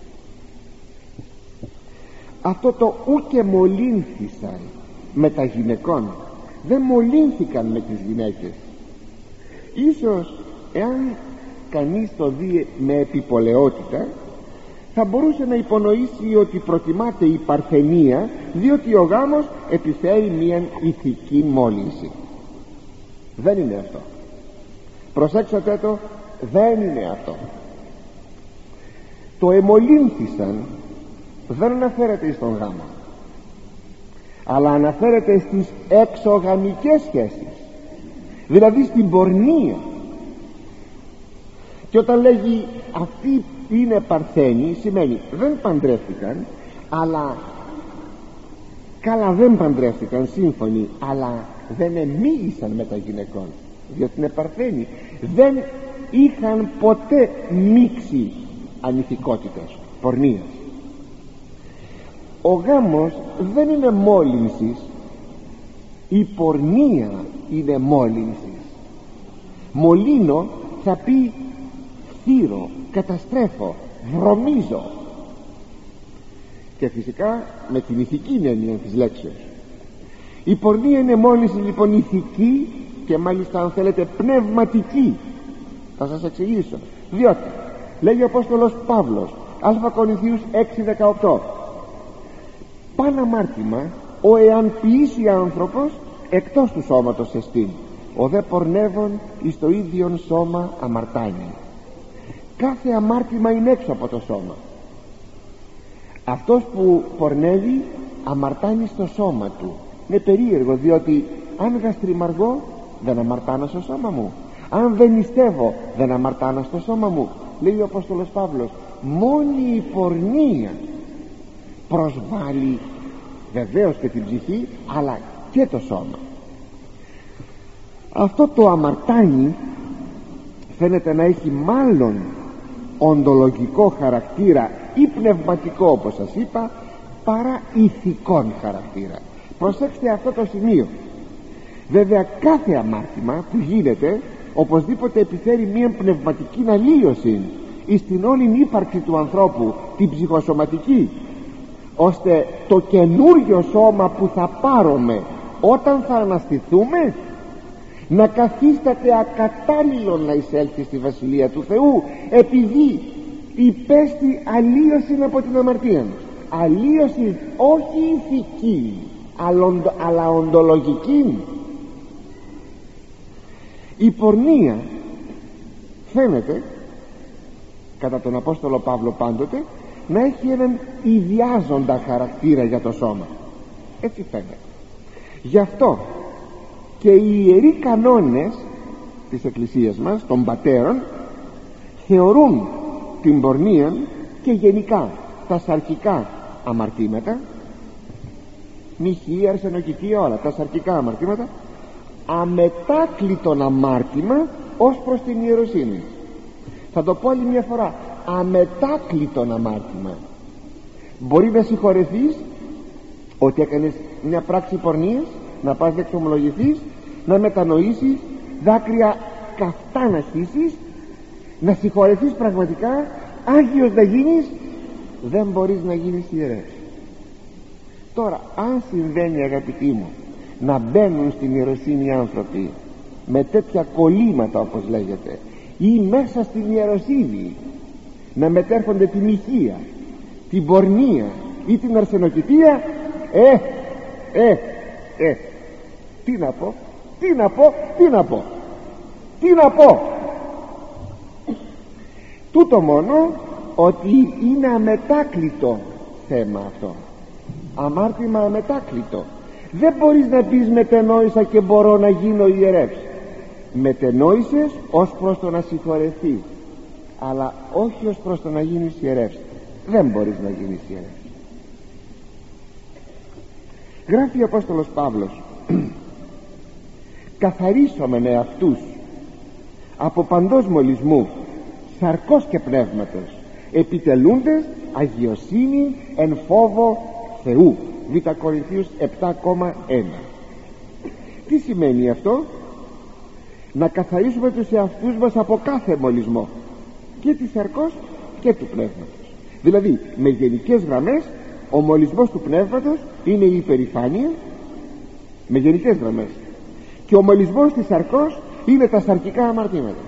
Αυτό το ου και μολύνθησαν με τα γυναικών, δεν μολύνθηκαν με τις γυναίκες. Ίσως εάν κανείς το δει με επιπολαιότητα, θα μπορούσε να υπονοήσει ότι προτιμάται η παρθενία, διότι ο γάμος επιφέρει μια ηθική μόλυνση. Δεν είναι αυτό. Προσέξατε το, δεν είναι αυτό. Το εμολύνθησαν δεν αναφέρεται στον γάμο, αλλά αναφέρεται στις εξωγαμικές σχέσεις, δηλαδή στην πορνεία. Και όταν λέγει αυτοί είναι παρθένοι, σημαίνει δεν παντρεύτηκαν, αλλά καλά δεν παντρεύτηκαν σύμφωνοι, αλλά δεν εμίλησαν με τα γυναικών, διότι είναι παρθένοι, δεν είχαν ποτέ μίξη ανηθικότητας, πορνείας. Ο γάμος δεν είναι μόλυνσης, η πορνεία είναι μόλυνσης. Μολύνω θα πει θύρω, καταστρέφω, βρωμίζω, και φυσικά με την ηθική έννοια της λέξεως. Η πορνεία είναι μόλυνση λοιπόν ηθική και μάλιστα αν θέλετε πνευματική. Θα σας εξηγήσω. Διότι λέγει ο Απόστολος Παύλος, Α Κορινθίους 6:18, παν αμάρτημα ο εάν ποιήσει άνθρωπος εκτός του σώματος εστίν, ο δε πορνεύων εις το ίδιον σώμα αμαρτάνει. Κάθε αμάρτημα είναι έξω από το σώμα. Αυτός που πορνεύει αμαρτάνει στο σώμα του. Είναι περίεργο, διότι αν γαστριμαργώ δεν αμαρτάνω στο σώμα μου, αν δεν νηστεύω δεν αμαρτάνω στο σώμα μου. Λέει ο Απόστολος Παύλος, μόνη η πορνεία προσβάλλει βεβαίως και την ψυχή αλλά και το σώμα. Αυτό το αμαρτάνει φαίνεται να έχει μάλλον οντολογικό χαρακτήρα ή πνευματικό, όπως σας είπα, παρά ηθικών χαρακτήρα. Προσέξτε αυτό το σημείο. Βέβαια κάθε αμάρτημα που γίνεται οπωσδήποτε επιφέρει μια πνευματική αλλίωση εις την όλη ύπαρξη του ανθρώπου, την ψυχοσωματική, ώστε το καινούριο σώμα που θα πάρουμε όταν θα αναστηθούμε να καθίσταται ακατάλληλο να εισέλθει στη Βασιλεία του Θεού, επειδή υπέστη αλλίωση από την αμαρτία μας. Αλλίωση όχι ηθική αλλά οντολογική. Η πορνεία φαίνεται κατά τον Απόστολο Παύλο πάντοτε να έχει έναν ιδιάζοντα χαρακτήρα για το σώμα. Έτσι φαίνεται. Γι' αυτό και οι ιεροί κανόνες της Εκκλησίας μας, των πατέρων, θεωρούν την πορνεία και γενικά τα σαρκικά αμαρτήματα, μοιχεία, αρσενοκητία, όλα τα σαρκικά αμαρτήματα, αμετάκλητον αμάρτημα ως προς την ιεροσύνη. Θα το πω άλλη μια φορά, αμετάκλητον αμάρτημα. Μπορεί να συγχωρεθείς ότι έκανες μια πράξη πορνείας, να πας να εξομολογηθείς, να μετανοήσεις, δάκρυα καυτά να στήσεις, να συγχωρεθείς πραγματικά, άγιος να γίνεις, δεν μπορείς να γίνεις ιερεύς. Τώρα αν συμβαίνει, αγαπητοί μου, να μπαίνουν στην ιεροσύνη άνθρωποι με τέτοια κολλήματα, όπως λέγεται, ή μέσα στην ιεροσύνη να μετέρχονται τη μοιχεία, την πορνεία ή την αρσενοκητία, τι να πω. Τούτο μόνο ότι είναι αμετάκλητο θέμα αυτό, αμάρτημα αμετάκλητο. Δεν μπορείς να πεις μετενόησα και μπορώ να γίνω ιερεύς. Μετενόησες ως προς το να συγχωρεθείς, αλλά όχι ως προς το να γίνεις ιερεύς. Δεν μπορείς να γίνεις ιερεύς. Γράφει ο Απόστολος Παύλος, καθαρίσομεν εαυτούς από παντός μολυσμού, σαρκός και πνεύματος, επιτελούντες αγιοσύνη εν φόβο Θεού. Β' Κορινθίους 7,1. Τι σημαίνει αυτό? Να καθαρίσουμε τους εαυτούς μας από κάθε μολυσμό, και της σαρκός και του πνεύματος. Δηλαδή με γενικές γραμμές ο μολυσμός του πνεύματος είναι η υπερηφάνεια, με γενικές γραμμές, και ο μολυσμός της σαρκός είναι τα σαρκικά αμαρτήματα.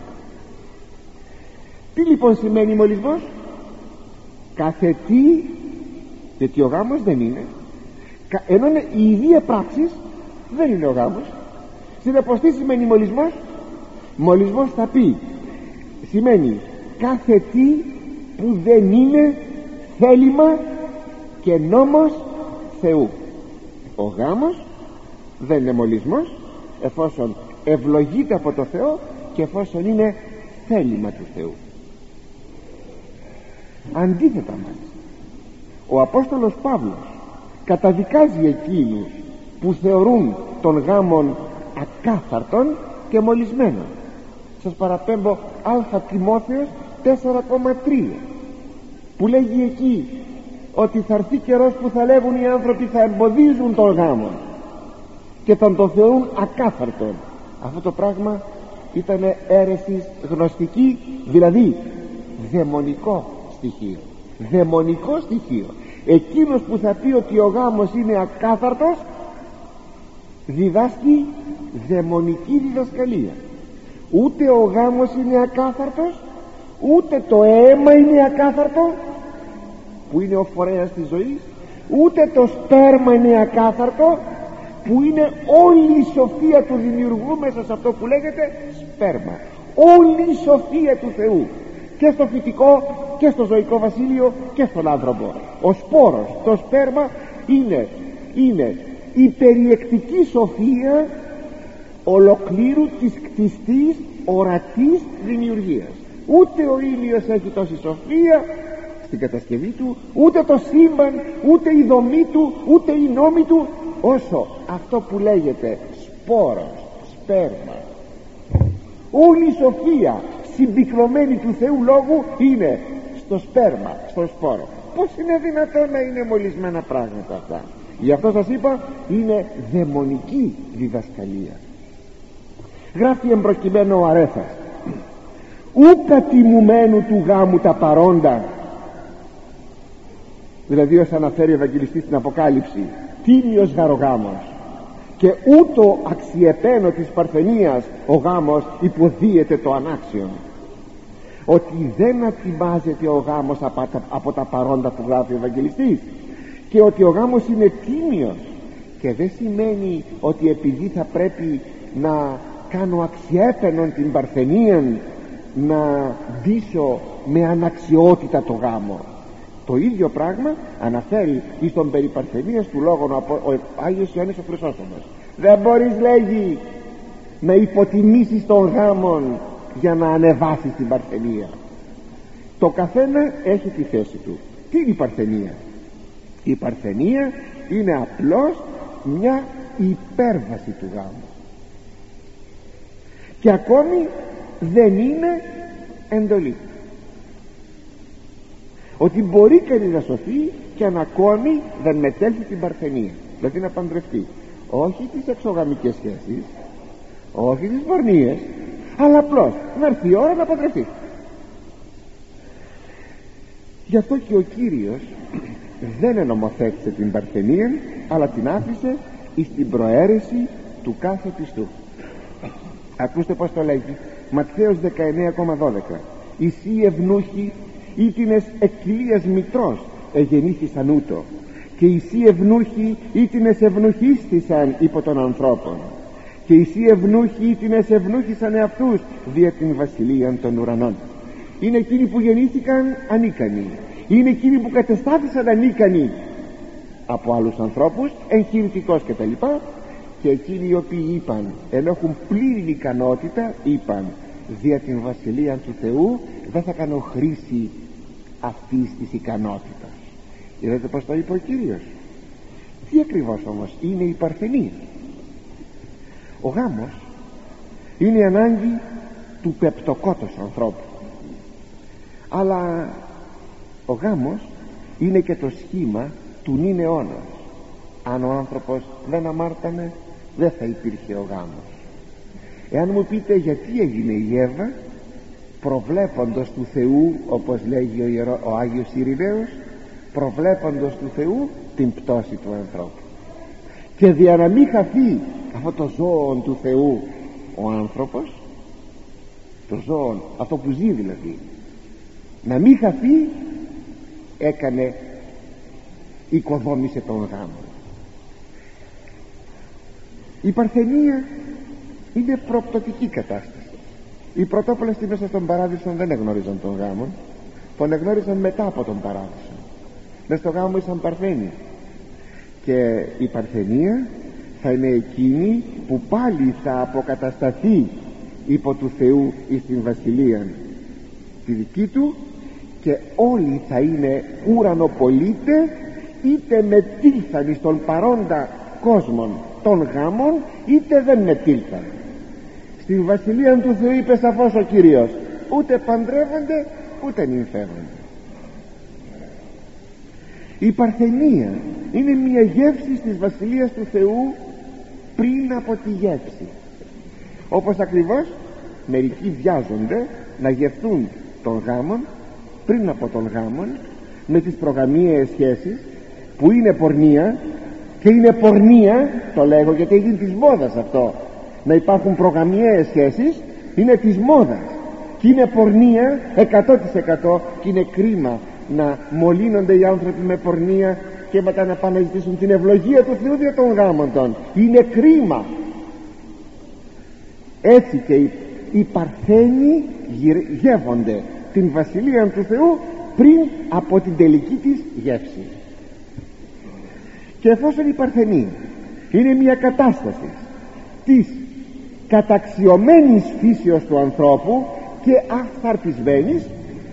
Τι λοιπόν σημαίνει μολυσμός? Κάθε τι, γιατί ο γάμος δεν είναι, ενώ είναι η ίδια πράξη, δεν είναι ο γάμος. Συνεπώς τι σημαίνει μολυσμός? Μολυσμός θα πει, σημαίνει κάθε τι που δεν είναι θέλημα και νόμος Θεού. Ο γάμος δεν είναι μολυσμός εφόσον ευλογείται από το Θεό και εφόσον είναι θέλημα του Θεού. Αντίθετα μάλιστα, ο Απόστολος Παύλος καταδικάζει εκείνους που θεωρούν τον γάμον ακάθαρτον και μολυσμένον. Σας παραπέμπω Α Τιμόθεος 4,3, που λέγει εκεί ότι θα έρθει καιρός που θα λέγουν οι άνθρωποι, θα εμποδίζουν τον γάμο και θα τον θεωρούν ακάθαρτον. Αυτό το πράγμα ήταν αίρεση γνωστική, δηλαδή δαιμονικό στοιχείο. Δαιμονικό στοιχείο. Εκείνος που θα πει ότι ο γάμος είναι ακάθαρτος διδάσκει δαιμονική διδασκαλία. Ούτε ο γάμος είναι ακάθαρτος, ούτε το αίμα είναι ακάθαρτο που είναι ο φορέας της ζωής, ούτε το σπέρμα είναι ακάθαρτο που είναι όλη η σοφία του δημιουργού μέσα σε αυτό που λέγεται σπέρμα. Όλη η σοφία του Θεού και στο φυτικό και στο ζωικό βασίλειο και στον άνθρωπο. Ο σπόρος, το σπέρμα είναι η περιεκτική σοφία ολοκλήρου της κτιστής ορατής δημιουργίας. Ούτε ο ήλιος έχει τόση σοφία στην κατασκευή του, ούτε το σύμπαν, ούτε η δομή του, ούτε οι νόμοι του, όσο αυτό που λέγεται σπόρος, σπέρμα. Όλη η σοφία συμπυκνωμένη του Θεού Λόγου είναι στο σπέρμα, στο σπόρο. Πώς είναι δυνατόν να είναι μολυσμένα πράγματα αυτά? Γι' αυτό σας είπα, είναι δαιμονική διδασκαλία. Γράφει εμπροκειμένο ο Αρέθας: ούκα τιμουμένου του γάμου τα παρόντα, δηλαδή ως αναφέρει ο Ευαγγελιστής στην Αποκάλυψη, τίμιος γαρογάμος, και ούτω αξιεπαίνω της παρθενίας ο γάμος υποδίεται το ανάξιον. Ότι δεν ατιμάζεται ο γάμος από τα παρόντα που γράφει ο Ευαγγελιστής, και ότι ο γάμος είναι τίμιος, και δεν σημαίνει ότι επειδή θα πρέπει να κάνω αξιέπαινον την παρθενία να ντύσω με αναξιότητα το γάμο. Το ίδιο πράγμα αναφέρει εις τον περί παρθενίας του λόγων ο Άγιος Ιωάννης ο Χρυσόστομος. Δεν μπορείς, λέγει, να υποτιμήσεις τον γάμον για να ανεβάσεις την παρθενία. Το καθένα έχει τη θέση του. Τι είναι η παρθενία? Η παρθενία είναι απλώς μια υπέρβαση του γάμου, και ακόμη δεν είναι εντολή. Ότι μπορεί κανείς να σωθεί και αν ακόμη δεν μετέλθει την παρθενία, δηλαδή να παντρευτεί όχι τις εξωγαμικές σχέσεις, όχι τις πορνείες, αλλά απλώς να έρθει η ώρα να παντρευτεί. Γι' αυτό και ο Κύριος δεν ενομοθέτησε την παρθενία, αλλά την άφησε εις την προαίρεση του κάθε πιστού. Ακούστε πως το λέγει Ματθαίος 19,12: «Ισί ευνούχοι ήτινες εκκλίας μητρός εγεννήθησαν ούτω, και ισί ευνούχοι ήτινες ευνούχίστησαν υπό των ανθρώπων, και ισί ευνούχοι ήτινες ευνούχησαν εαυτούς δια την βασιλείαν των ουρανών». Είναι εκείνοι που γεννήθηκαν ανίκανοι, είναι εκείνοι που κατεστάθησαν ανίκανοι από άλλους ανθρώπους, εγχειρητικός κτλ. Και εκείνοι οι οποίοι είπαν, ενώ έχουν πλήρη ικανότητα, είπαν δια την βασιλεία του Θεού δεν θα κάνω χρήση αυτής της ικανότητας. Είδατε πως το είπε ο Κύριος? Τι ακριβώς όμως είναι η παρθενία? Ο γάμος είναι η ανάγκη του πεπτοκότος ανθρώπου, αλλά ο γάμος είναι και το σχήμα του νυν αιώνας. Αν ο άνθρωπος δεν αμάρτανε, δεν θα υπήρχε ο γάμος. Εάν μου πείτε γιατί έγινε η Εύα, προβλέποντος του Θεού, όπως λέγει ο Άγιος Ειρηναίος, προβλέποντος του Θεού την πτώση του ανθρώπου, και δια να μην χαθεί αυτό το ζώο του Θεού ο άνθρωπος, το ζώο αυτό που ζει δηλαδή, να μην χαθεί, οικοδόμησε τον γάμο. Η παρθενία είναι προπτωτική κατάσταση. Οι πρωτόπλαστοι μέσα στον παράδεισο δεν εγνώριζαν τον γάμο, τον εγνώριζαν μετά από τον παράδεισο. Μες στον γάμο ήσαν παρθένοι, και η παρθενία θα είναι εκείνη που πάλι θα αποκατασταθεί υπό του Θεού εις την βασιλεία τη δική του, και όλοι θα είναι ουρανοπολίτες, είτε μετήλθαν εις τον παρόντα κόσμον των γάμων, είτε δεν μετήλθαν. Στην βασιλεία του Θεού είπε σαφώς ο Κύριος, ούτε παντρεύονται ούτε νυμφεύονται. Η παρθενία είναι μια γεύση της βασιλείας του Θεού πριν από τη γεύση. Όπως ακριβώς μερικοί βιάζονται να γευτούν τον γάμον πριν από τον γάμον με τις προγαμιαίες σχέσεις που είναι πορνεία, Και είναι πορνεία, το λέγω γιατί έγινε της μόδας αυτό, να υπάρχουν προγαμιαίες σχέσεις, είναι της μόδας και είναι πορνεία 100%. Και είναι κρίμα να μολύνονται οι άνθρωποι με πορνεία και μετά να πάνε να ζητήσουν την ευλογία του Θεού δια των γάμων των. Είναι κρίμα. Έτσι και οι παρθένοι γεύονται την Βασιλεία του Θεού πριν από την τελική της γεύση. Και εφόσον η παρθενή είναι μια κατάσταση της καταξιωμένης φύσεως του ανθρώπου και αυθαρτισμένης,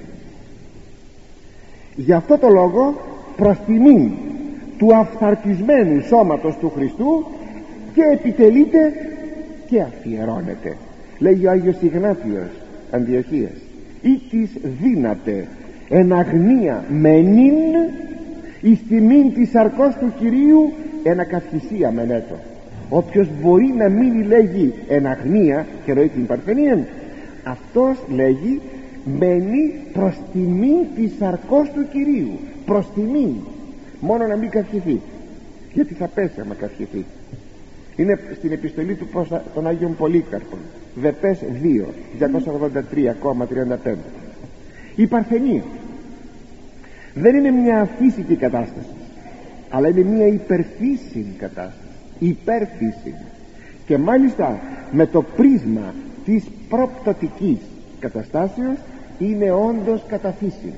γι' αυτό το λόγο προς τιμήν του αυθαρτισμένου σώματος του Χριστού και επιτελείται και αφιερώνεται. Λέγει ο Άγιος Ιγνάτιος Αντιοχίας, ή της δύναται εν αγνία μενήν εις τιμήν της σαρκός του Κυρίου εν ακαυχησία μενέτο. Όποιος μπορεί να μην λέγει εν αγνία και ροεί την παρθενία, αυτός λέγει μένει προς τιμήν της σαρκός του Κυρίου, προς τιμήν, μόνο να μην καυχηθεί, γιατί θα πέσει άμα καυχηθεί. Είναι στην επιστολή του προς τον Άγιον Πολύκαρπον, Βεπές 2, 283,35. Η παρθενία δεν είναι μια φύσικη κατάσταση, αλλά είναι μια υπερφύσικη κατάσταση, υπερφύσικη, και μάλιστα με το πρίσμα της προπτωτικής καταστάσεως είναι όντως καταφύση.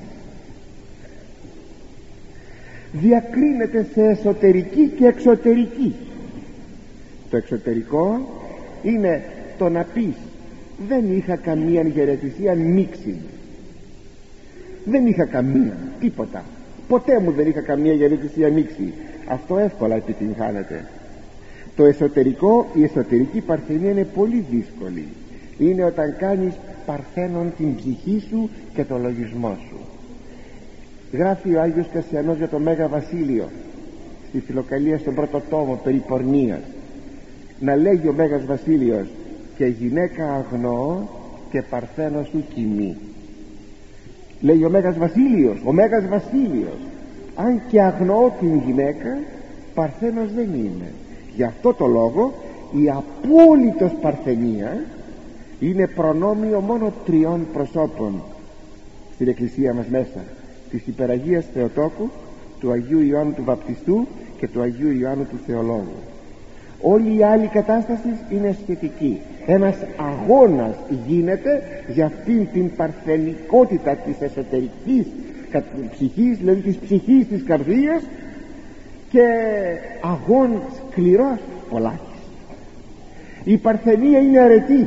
Διακρίνεται σε εσωτερική και εξωτερική. Το εξωτερικό είναι το να πεις δεν είχα καμία γερετησία μίξη, δεν είχα καμία, τίποτα, ποτέ μου δεν είχα καμία γερετησία μίξη. Αυτό εύκολα επιτυγχάνεται. Το εσωτερικό, η εσωτερική παρθενία είναι πολύ δύσκολη. Είναι όταν κάνεις παρθένον την ψυχή σου και το λογισμό σου. Γράφει ο Άγιος Κασιανός για το Μέγα Βασίλειο στη Φιλοκαλία στον πρώτο τόμο περί πορνείας, να λέγει ο Μέγας Βασίλειος και γυναίκα αγνοώ και παρθένος του κοιμή. Λέει ο Μέγας Βασίλειος, αν και αγνοώ την γυναίκα, παρθένος δεν είμαι. Γι' αυτό το λόγο η απόλυτος παρθενία είναι προνόμιο μόνο τριών προσώπων στην Εκκλησία μας μέσα, της Υπεραγίας Θεοτόκου, του Αγίου Ιωάννου του Βαπτιστού και του Αγίου Ιωάννου του Θεολόγου. Όλη η άλλη κατάσταση είναι σχετική. Ένας αγώνας γίνεται για αυτήν την παρθενικότητα της εσωτερικής ψυχής, δηλαδή της ψυχής της καρδίας, και αγών σκληρός πολλάκις. Η παρθενία είναι αρετή.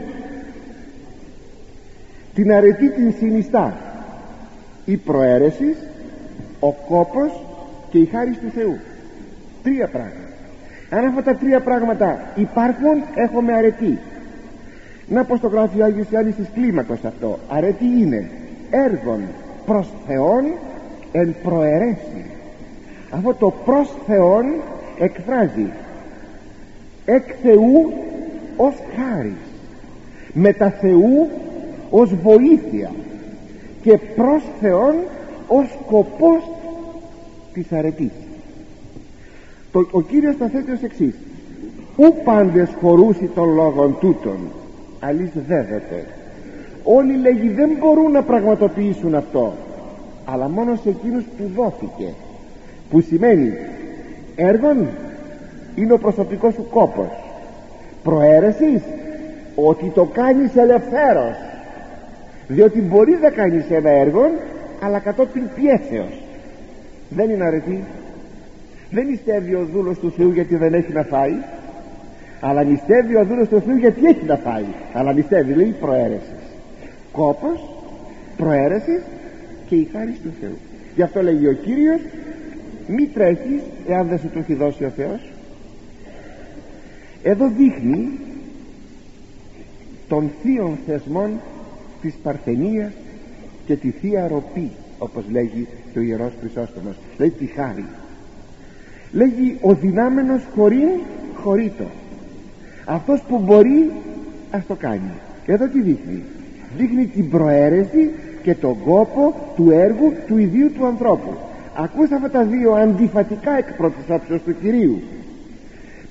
Την αρετή την συνιστά η προαίρεση, ο κόπος και η χάρις του Θεού. Τρία πράγματα. Αν αυτά τα τρία πράγματα υπάρχουν, έχουμε αρετή. Να πως το γράφει ο Άγιος Ιωάννης της Κλίμακος αυτό. Αρετή είναι έργον προς Θεόν εν προαιρέσει. Αυτό το προς Θεόν εκφράζει εκ Θεού ως χάρις, μετα Θεού ως βοήθεια και προς Θεόν ως σκοπός της αρετής. Ο Κύριος τα θέτει ως εξής: ου πάντες χωρούσι των λόγων τούτων, αλής βέβεται. Όλοι, λέγει, δεν μπορούν να πραγματοποιήσουν αυτό, αλλά μόνο σε εκείνους που δόθηκε, που σημαίνει έργον είναι ο προσωπικός σου κόπος, προαίρεσης ότι το κάνεις ελευθέρος, διότι μπορεί να κάνεις ένα έργο αλλά κατόπιν πιέσεως. Δεν είναι αρετή. Δεν νηστεύει ο δούλος του Θεού γιατί δεν έχει να φάει, αλλά νηστεύει ο δούλος του Θεού γιατί έχει να φάει, αλλά νηστεύει, λέει, προαίρεσης. Κόπος, προαίρεσης και η χάρις του Θεού. Γι' αυτό λέγει ο Κύριος, μη τρέχεις εάν δεν σου το έχει δώσει ο Θεός. Εδώ δείχνει των θείων θεσμών της παρθενίας και τη θεία ροπή, όπως λέγει και ο Ιερός Χρυσόστομος. Λέει τη χάρη. Λέγει ο δυνάμενος χωρίν χωρίτο. Αυτός που μπορεί ας το κάνει. Εδώ τι δείχνει? Δείχνει την προαίρεση και τον κόπο του έργου του ιδίου του ανθρώπου. Ακούστε αυτά τα δύο αντιφατικά εκ πρώτης όψεως του Κυρίου.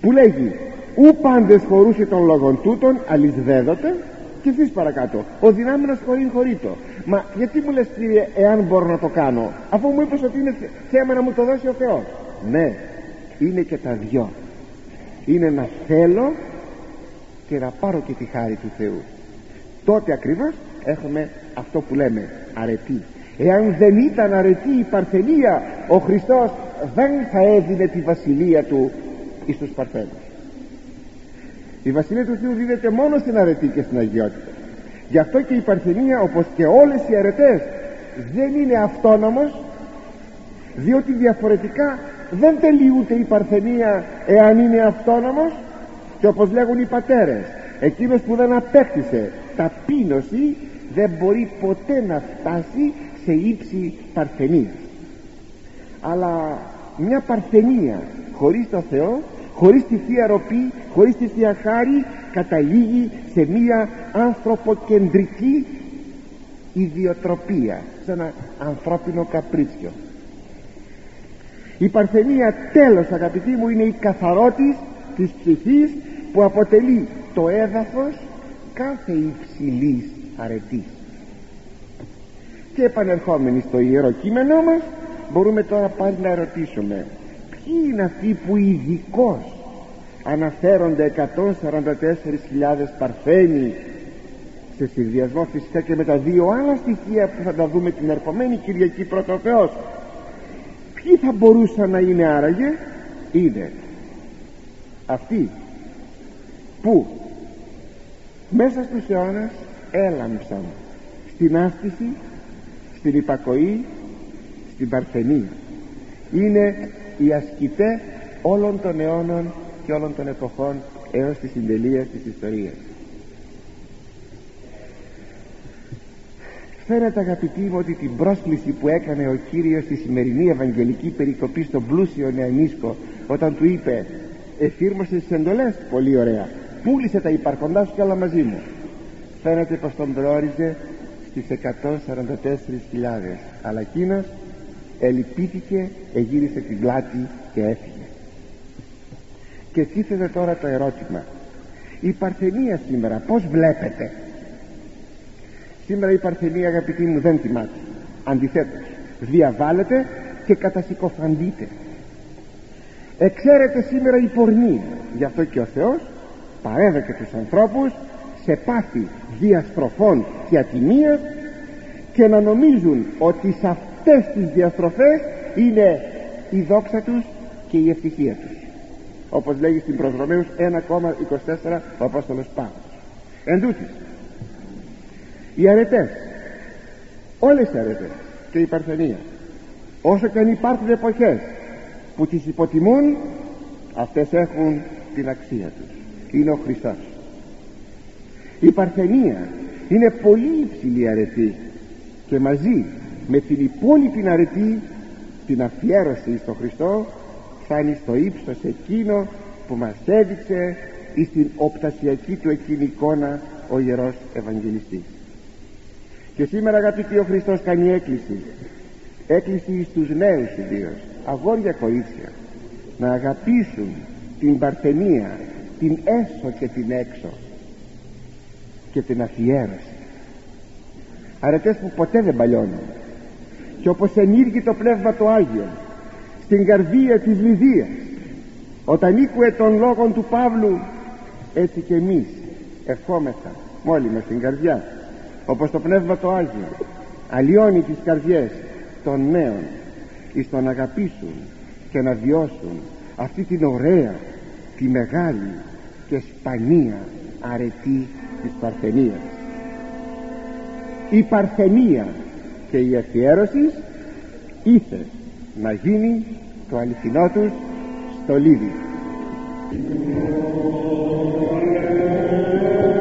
που λέγει ου πάντες χωρούσε των λόγων τούτων αλυσδέδοτε, και εσείς παρακάτω ο δυνάμενος χωρείτο. Μα γιατί μου λες, Κύριε, εάν μπορώ να το κάνω, αφού μου είπες ότι είναι θέμα να μου το δώσει ο Θεός? Ναι, είναι και τα δυο. Είναι να θέλω και να πάρω και τη χάρη του Θεού. Τότε ακριβώς έχουμε αυτό που λέμε αρετή. Εάν δεν ήταν αρετή η Παρθενία, ο Χριστός δεν θα έδινε τη βασιλεία του εις τους Παρθένους. Η βασιλεία του Θεού δίδεται μόνο στην αρετή και στην αγιότητα. Γι' αυτό και η Παρθενία, όπως και όλες οι αρετές, δεν είναι αυτόνομος, διότι διαφορετικά δεν τελειούται η Παρθενία εάν είναι αυτόνομος. Και όπως λέγουν οι πατέρες, εκείνος που δεν απέκτησε ταπείνωση δεν μπορεί ποτέ να φτάσει σε ύψη παρθενίας. Αλλά μια παρθενία χωρίς το Θεό, χωρίς τη Θεία Ροπή, χωρίς τη Θεία Χάρη, καταλήγει σε μια ανθρωποκεντρική ιδιοτροπία, σε ένα ανθρώπινο καπρίτσιο. Η παρθενία, τέλος αγαπητοί μου, είναι η καθαρότης της ψυχής, που αποτελεί το έδαφος κάθε υψηλής αρετής. Και επανερχόμενοι στο Ιερό Κείμενό μας, μπορούμε τώρα πάλι να ερωτήσουμε, ποιοι είναι αυτοί που ειδικώς αναφέρονται 144.000 παρθένοι, σε συνδυασμό φυσικά και με τα δύο άλλα στοιχεία που θα τα δούμε την ερχομένη Κυριακή πρώτο Θεός? Ποιοι θα μπορούσαν να είναι άραγε? Είναι αυτοί που μέσα στους αιώνας έλαμψαν στην άσκηση, στην υπακοή, στην παρθενία. Είναι οι ασκητές όλων των αιώνων και όλων των εποχών έως τη συντελεία της ιστορίας. Φαίνεται αγαπητοί μου ότι την πρόσκληση που έκανε ο Κύριος στη σημερινή Ευαγγελική περικοπή στον πλούσιο νεανίσκο, όταν του είπε εφήρμοσε τις εντολές, πολύ ωραία, πούλησε τα υπαρχοντά σου και όλα μαζί μου, φαίνεται πως τον προόριζε στις 144.000, αλλά εκείνος ελυπήθηκε, εγύρισε την πλάτη και έφυγε. Και τίθεται τώρα το ερώτημα, η παρθενία σήμερα πως βλέπετε? Σήμερα η παρθενία αγαπητοί μου δεν τιμάται, αντιθέτως διαβάλλεται και κατασυκοφαντείται. Εξαίρεται σήμερα η πορνεία. Γι' αυτό και ο Θεός παρέδεκε τους ανθρώπους σε πάθη διαστροφών και ατιμίας, και να νομίζουν ότι σε αυτές τις διαστροφές είναι η δόξα τους και η ευτυχία τους, όπως λέγει στην προς Ρωμαίους 1,24 ο Απόστολος Παύλος. Εν τούτοις, οι αρετές, όλες οι αρετές και η παρθενία, όσο και αν υπάρχουν εποχές που τις υποτιμούν, αυτές έχουν την αξία τους. Είναι ο Χριστός. Η παρθενία είναι πολύ υψηλή αρετή, και μαζί με την υπόλοιπη αρετή, την αφιέρωση στο Χριστό, φτάνει στο ύψος εκείνο που μας έδειξε εις την οπτασιακή του εκείνη εικόνα ο Ιερός Ευαγγελιστής. Και σήμερα αγαπητοί, ο Χριστός κάνει έκκληση στους νέους ιδίως, αγόρια κορίτσια, να αγαπήσουν την παρθενία, την έσω και την έξω, και την αφιέρωση. Αρετές που ποτέ δεν παλιώνουν. Και όπως ενήργει το Πνεύμα το Άγιο στην καρδία της Λυδίας, όταν ήκουε των λόγων του Παύλου, έτσι και εμείς ευχόμεθα μόλι μας στην καρδιά, όπως το Πνεύμα το Άγιο αλλοιώνει τις καρδιές των νέων εις το να αγαπήσουν και να βιώσουν αυτή την ωραία, τη μεγάλη και σπανία αρετή της παρθενίας. Η παρθενία και η αφιέρωση ήθε να γίνει το αληθινό τους στολίδι.